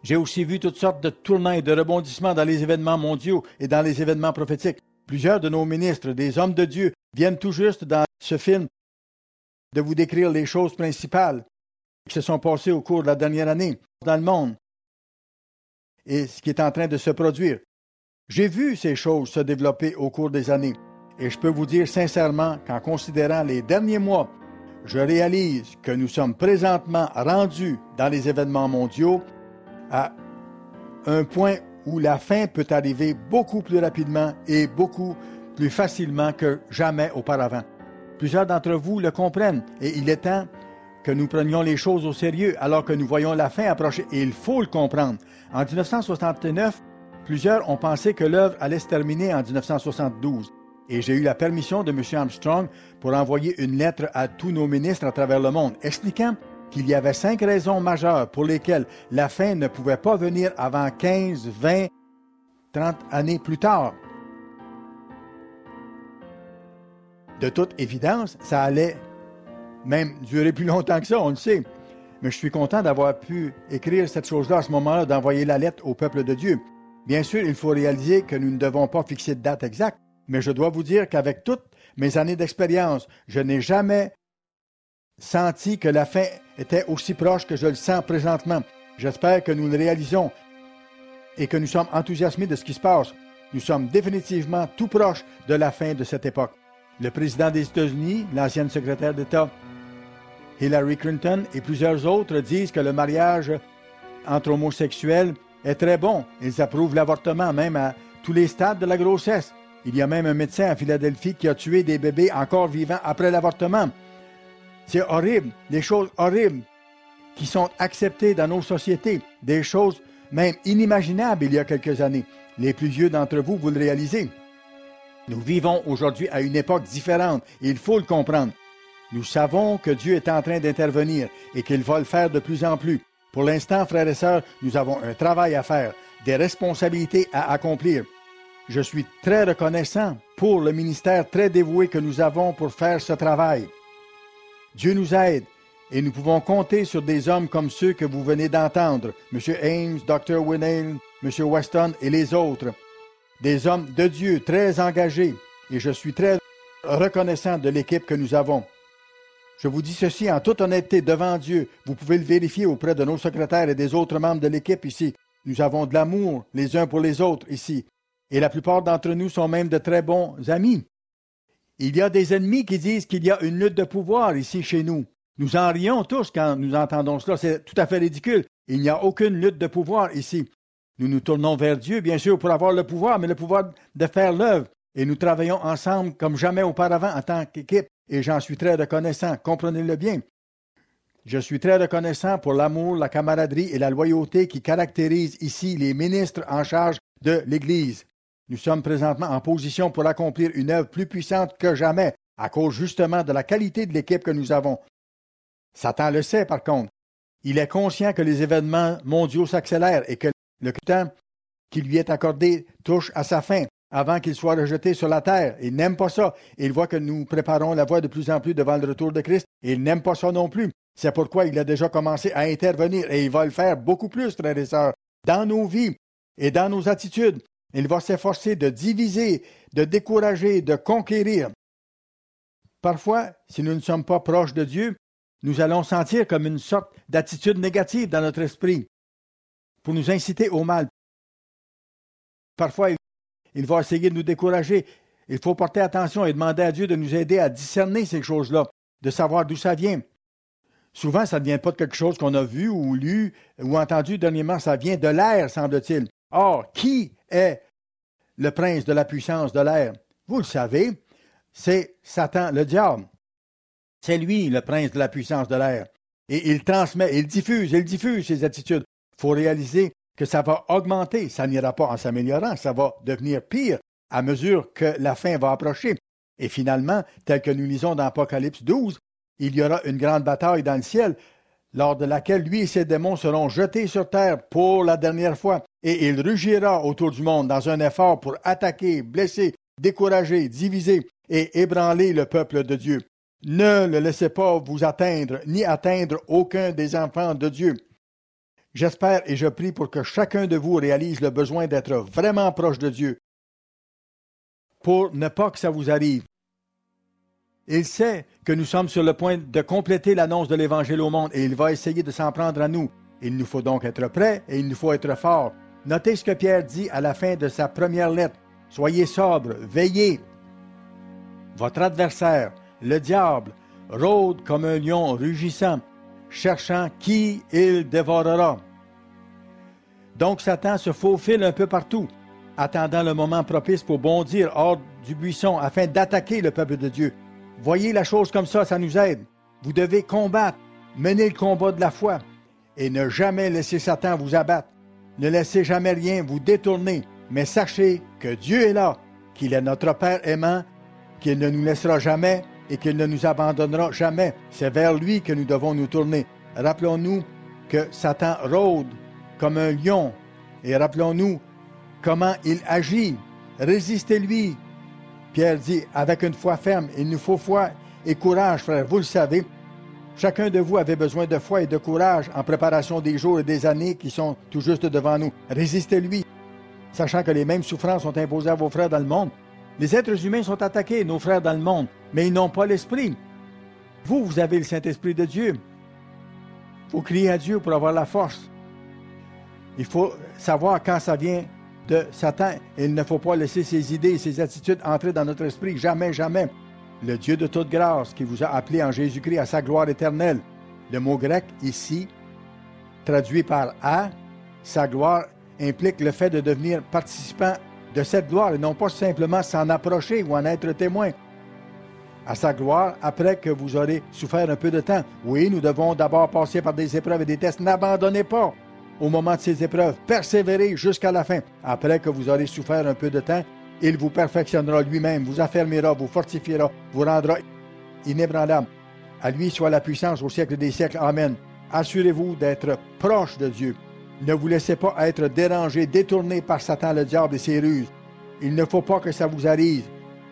J'ai aussi vu toutes sortes de tournants et de rebondissements dans les événements mondiaux et dans les événements prophétiques. Plusieurs de nos ministres, des hommes de Dieu, viennent tout juste dans ce film de vous décrire les choses principales qui se sont passées au cours de la dernière année dans le monde et ce qui est en train de se produire. J'ai vu ces choses se développer au cours des années et je peux vous dire sincèrement qu'en considérant les derniers mois, je réalise que nous sommes présentement rendus dans les événements mondiaux à un point où la fin peut arriver beaucoup plus rapidement et beaucoup plus facilement que jamais auparavant. Plusieurs d'entre vous le comprennent et il est temps que nous prenions les choses au sérieux alors que nous voyons la fin approcher et il faut le comprendre. En dix-neuf cent soixante-neuf, plusieurs ont pensé que l'œuvre allait se terminer en dix-neuf cent soixante-douze et j'ai eu la permission de M. Armstrong pour envoyer une lettre à tous nos ministres à travers le monde expliquant qu'il y avait cinq raisons majeures pour lesquelles la fin ne pouvait pas venir avant quinze, vingt, trente années plus tard. De toute évidence, ça allait même durer plus longtemps que ça, on le sait. Mais je suis content d'avoir pu écrire cette chose-là à ce moment-là, d'envoyer la lettre au peuple de Dieu. Bien sûr, il faut réaliser que nous ne devons pas fixer de date exacte, mais je dois vous dire qu'avec toutes mes années d'expérience, je n'ai jamais senti que la fin était aussi proche que je le sens présentement. J'espère que nous le réalisons et que nous sommes enthousiasmés de ce qui se passe. Nous sommes définitivement tout proches de la fin de cette époque. Le président des États-Unis, l'ancienne secrétaire d'État Hillary Clinton et plusieurs autres disent que le mariage entre homosexuels est très bon. Ils approuvent l'avortement, même à tous les stades de la grossesse. Il y a même un médecin à Philadelphie qui a tué des bébés encore vivants après l'avortement. C'est horrible, des choses horribles qui sont acceptées dans nos sociétés, des choses même inimaginables il y a quelques années. Les plus vieux d'entre vous, vous le réalisez. Nous vivons aujourd'hui à une époque différente et il faut le comprendre. Nous savons que Dieu est en train d'intervenir et qu'il va le faire de plus en plus. Pour l'instant, frères et sœurs, nous avons un travail à faire, des responsabilités à accomplir. Je suis très reconnaissant pour le ministère très dévoué que nous avons pour faire ce travail. Dieu nous aide et nous pouvons compter sur des hommes comme ceux que vous venez d'entendre, M. Ames, docteur Winnale, M. Weston et les autres. Des hommes de Dieu très engagés et je suis très reconnaissant de l'équipe que nous avons. Je vous dis ceci en toute honnêteté devant Dieu. Vous pouvez le vérifier auprès de nos secrétaires et des autres membres de l'équipe ici. Nous avons de l'amour les uns pour les autres ici. Et la plupart d'entre nous sont même de très bons amis. Il y a des ennemis qui disent qu'il y a une lutte de pouvoir ici chez nous. Nous en rions tous quand nous entendons cela. C'est tout à fait ridicule. Il n'y a aucune lutte de pouvoir ici. Nous nous tournons vers Dieu, bien sûr, pour avoir le pouvoir, mais le pouvoir de faire l'œuvre. Et nous travaillons ensemble comme jamais auparavant en tant qu'équipe. Et j'en suis très reconnaissant. Comprenez-le bien. Je suis très reconnaissant pour l'amour, la camaraderie et la loyauté qui caractérisent ici les ministres en charge de l'Église. Nous sommes présentement en position pour accomplir une œuvre plus puissante que jamais, à cause justement de la qualité de l'équipe que nous avons. Satan le sait, par contre. Il est conscient que les événements mondiaux s'accélèrent et que le temps qui lui est accordé touche à sa fin, avant qu'il soit rejeté sur la terre. Il n'aime pas ça. Il voit que nous préparons la voie de plus en plus devant le retour de Christ. Et il n'aime pas ça non plus. C'est pourquoi il a déjà commencé à intervenir et il va le faire beaucoup plus, frères et sœurs, dans nos vies et dans nos attitudes. Il va s'efforcer de diviser, de décourager, de conquérir. Parfois, si nous ne sommes pas proches de Dieu, nous allons sentir comme une sorte d'attitude négative dans notre esprit pour nous inciter au mal. Parfois, il, il va essayer de nous décourager. Il faut porter attention et demander à Dieu de nous aider à discerner ces choses-là, de savoir d'où ça vient. Souvent, ça ne vient pas de quelque chose qu'on a vu ou lu ou entendu dernièrement, ça vient de l'air, semble-t-il. Or, qui est le prince de la puissance de l'air? Vous le savez, c'est Satan, le diable. C'est lui, le prince de la puissance de l'air. Et il transmet, il diffuse, il diffuse ses attitudes. Il faut réaliser que ça va augmenter, ça n'ira pas en s'améliorant, ça va devenir pire à mesure que la fin va approcher. Et finalement, tel que nous lisons dans Apocalypse douze, il y aura une grande bataille dans le ciel, lors de laquelle lui et ses démons seront jetés sur terre pour la dernière fois, et il rugira autour du monde dans un effort pour attaquer, blesser, décourager, diviser et ébranler le peuple de Dieu. Ne le laissez pas vous atteindre, ni atteindre aucun des enfants de Dieu. J'espère et je prie pour que chacun de vous réalise le besoin d'être vraiment proche de Dieu, pour ne pas que ça vous arrive. Il sait que nous sommes sur le point de compléter l'annonce de l'Évangile au monde et il va essayer de s'en prendre à nous. Il nous faut donc être prêts et il nous faut être forts. Notez ce que Pierre dit à la fin de sa première lettre. Soyez sobres, veillez. Votre adversaire, le diable, rôde comme un lion rugissant, cherchant qui il dévorera. Donc Satan se faufile un peu partout, attendant le moment propice pour bondir hors du buisson afin d'attaquer le peuple de Dieu. Voyez la chose comme ça, ça nous aide. Vous devez combattre, mener le combat de la foi et ne jamais laisser Satan vous abattre. Ne laissez jamais rien vous détourner, mais sachez que Dieu est là, qu'il est notre Père aimant, qu'il ne nous laissera jamais et qu'il ne nous abandonnera jamais. C'est vers lui que nous devons nous tourner. Rappelons-nous que Satan rôde comme un lion et rappelons-nous comment il agit. Résistez-lui. Pierre dit, avec une foi ferme, il nous faut foi et courage, frère. Vous le savez, chacun de vous avait besoin de foi et de courage en préparation des jours et des années qui sont tout juste devant nous. Résistez-lui, sachant que les mêmes souffrances sont imposées à vos frères dans le monde. Les êtres humains sont attaqués, nos frères dans le monde, mais ils n'ont pas l'Esprit. Vous, vous avez le Saint-Esprit de Dieu. Il faut crier à Dieu pour avoir la force. Il faut savoir quand ça vient de Satan. Il ne faut pas laisser ses idées et ses attitudes entrer dans notre esprit. Jamais, jamais. Le Dieu de toute grâce qui vous a appelé en Jésus-Christ à sa gloire éternelle. Le mot grec ici, traduit par « à », sa gloire implique le fait de devenir participant de cette gloire et non pas simplement s'en approcher ou en être témoin. À sa gloire, après que vous aurez souffert un peu de temps. Oui, nous devons d'abord passer par des épreuves et des tests. N'abandonnez pas au moment de ces épreuves. Persévérez jusqu'à la fin. Après que vous aurez souffert un peu de temps, il vous perfectionnera lui-même, vous affermira, vous fortifiera, vous rendra inébranlable. À lui soit la puissance au siècle des siècles. Amen. Assurez-vous d'être proche de Dieu. Ne vous laissez pas être dérangé, détourné par Satan, le diable et ses ruses. Il ne faut pas que ça vous arrive.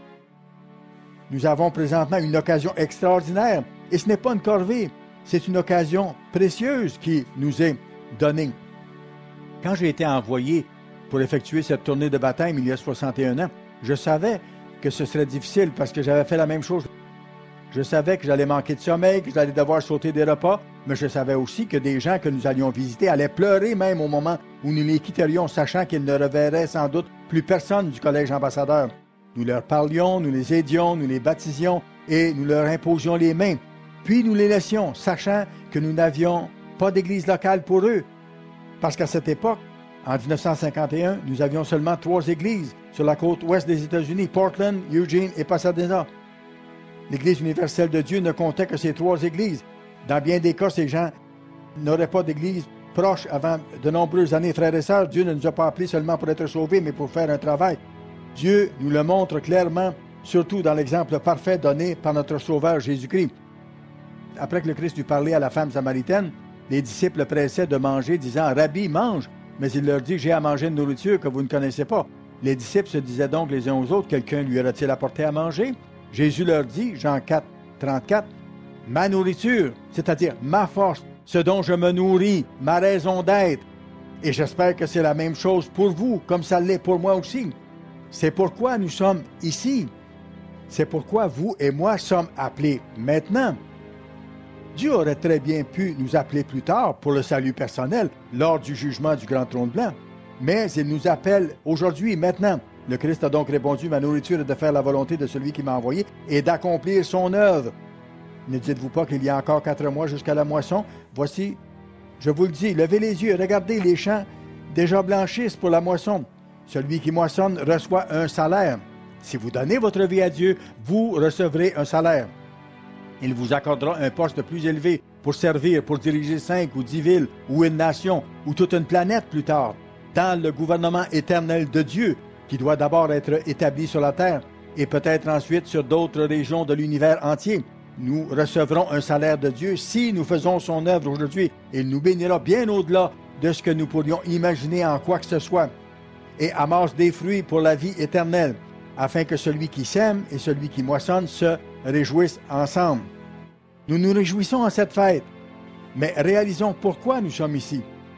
Nous avons présentement une occasion extraordinaire. Et ce n'est pas une corvée, c'est une occasion précieuse qui nous est donnée. Quand j'ai été envoyé pour effectuer cette tournée de baptême il y a soixante et un ans, je savais que ce serait difficile parce que j'avais fait la même chose. Je savais que j'allais manquer de sommeil, que j'allais devoir sauter des repas, mais je savais aussi que des gens que nous allions visiter allaient pleurer même au moment où nous les quitterions, sachant qu'ils ne reverraient sans doute plus personne du collège ambassadeur. Nous leur parlions, nous les aidions, nous les baptisions et nous leur imposions les mains. Puis nous les laissions, sachant que nous n'avions pas d'église locale pour eux. Parce qu'à cette époque, en dix-neuf cent cinquante et un, nous avions seulement trois églises sur la côte ouest des États-Unis, Portland, Eugene et Pasadena. L'Église universelle de Dieu ne comptait que ces trois églises. Dans bien des cas, ces gens n'auraient pas d'église proche avant de nombreuses années. Frères et sœurs, Dieu ne nous a pas appelés seulement pour être sauvés, mais pour faire un travail. Dieu nous le montre clairement, surtout dans l'exemple parfait donné par notre Sauveur Jésus-Christ. Après que le Christ eut parlé à la femme samaritaine, les disciples le pressaient de manger, disant « Rabbi, mange ». Mais il leur dit « J'ai à manger une nourriture que vous ne connaissez pas ». Les disciples se disaient donc les uns aux autres « Quelqu'un lui aurait-il apporté à manger ?» Jésus leur dit, Jean quatre, trente-quatre, « Ma nourriture, c'est-à-dire ma force, ce dont je me nourris, ma raison d'être. » Et j'espère que c'est la même chose pour vous, comme ça l'est pour moi aussi. C'est pourquoi nous sommes ici. C'est pourquoi vous et moi sommes appelés maintenant. Dieu aurait très bien pu nous appeler plus tard pour le salut personnel, lors du jugement du grand trône blanc. Mais il nous appelle aujourd'hui, maintenant. Le Christ a donc répondu, « Ma nourriture est de faire la volonté de celui qui m'a envoyé et d'accomplir son œuvre. » Ne dites-vous pas qu'il y a encore quatre mois jusqu'à la moisson? Voici, je vous le dis, levez les yeux, regardez, les champs déjà blanchissent pour la moisson. Celui qui moissonne reçoit un salaire. Si vous donnez votre vie à Dieu, vous recevrez un salaire. Il vous accordera un poste plus élevé pour servir, pour diriger cinq ou dix villes ou une nation ou toute une planète plus tard, dans le gouvernement éternel de Dieu, qui doit d'abord être établi sur la terre et peut-être ensuite sur d'autres régions de l'univers entier. Nous recevrons un salaire de Dieu si nous faisons son œuvre aujourd'hui. Il nous bénira bien au-delà de ce que nous pourrions imaginer en quoi que ce soit et amasse des fruits pour la vie éternelle, afin que celui qui sème et celui qui moissonne se réjouissent ensemble. Nous nous réjouissons en cette fête, mais réalisons pourquoi nous sommes ici.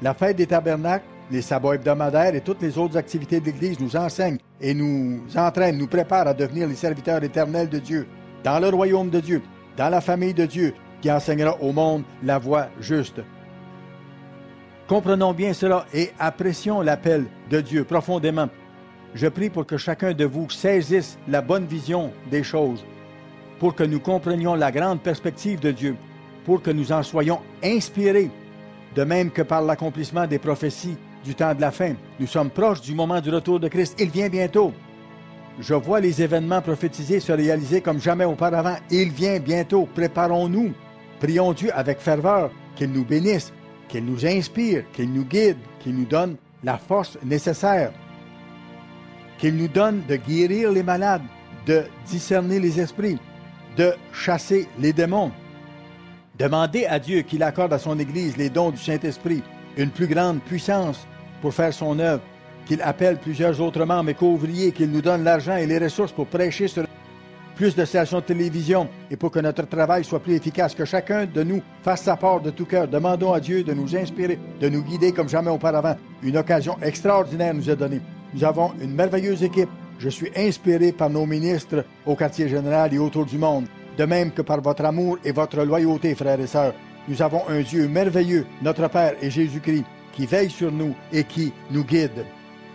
La fête des tabernacles, les sabbats hebdomadaires et toutes les autres activités de l'Église nous enseignent et nous entraînent, nous préparent à devenir les serviteurs éternels de Dieu, dans le royaume de Dieu, dans la famille de Dieu, qui enseignera au monde la voie juste. Comprenons bien cela et apprécions l'appel de Dieu profondément. Je prie pour que chacun de vous saisisse la bonne vision des choses, pour que nous comprenions la grande perspective de Dieu, pour que nous en soyons inspirés, de même que par l'accomplissement des prophéties du temps de la fin. Nous sommes proches du moment du retour de Christ. Il vient bientôt. Je vois les événements prophétisés se réaliser comme jamais auparavant. Il vient bientôt. Préparons-nous. Prions Dieu avec ferveur qu'il nous bénisse, qu'il nous inspire, qu'il nous guide, qu'il nous donne la force nécessaire, qu'il nous donne de guérir les malades, de discerner les esprits, de chasser les démons. Demandez à Dieu qu'il accorde à son Église les dons du Saint-Esprit, une plus grande puissance pour faire son œuvre, qu'il appelle plusieurs autres membres et co-ouvriers, qu'il nous donne l'argent et les ressources pour prêcher sur plus de stations de télévision et pour que notre travail soit plus efficace, que chacun de nous fasse sa part de tout cœur. Demandons à Dieu de nous inspirer, de nous guider comme jamais auparavant. Une occasion extraordinaire nous est donnée. Nous avons une merveilleuse équipe. Je suis inspiré par nos ministres au quartier général et autour du monde, de même que par votre amour et votre loyauté, frères et sœurs. Nous avons un Dieu merveilleux, notre Père et Jésus-Christ, qui veille sur nous et qui nous guide.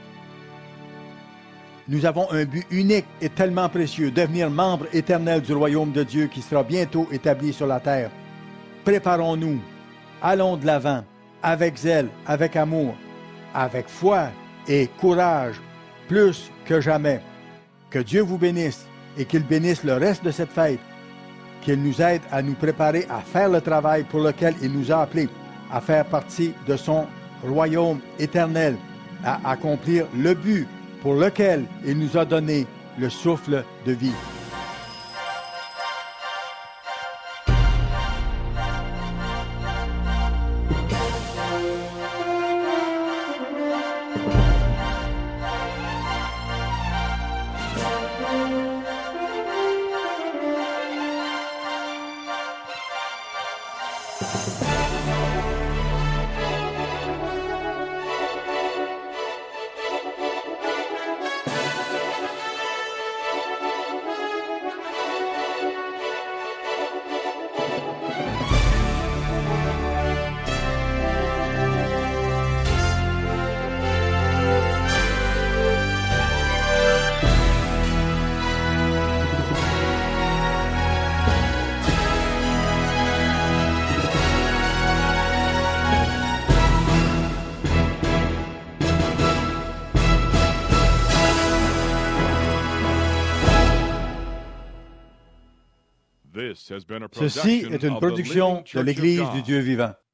Nous avons un but unique et tellement précieux, devenir membre éternel du royaume de Dieu qui sera bientôt établi sur la terre. Préparons-nous, allons de l'avant, avec zèle, avec amour, avec foi et courage, plus que jamais. Que Dieu vous bénisse et qu'il bénisse le reste de cette fête, qu'il nous aide à nous préparer à faire le travail pour lequel il nous a appelés, à faire partie de son royaume éternel, à accomplir le but pour lequel il nous a donné le souffle de vie. Ceci est une production de l'Église du Dieu vivant.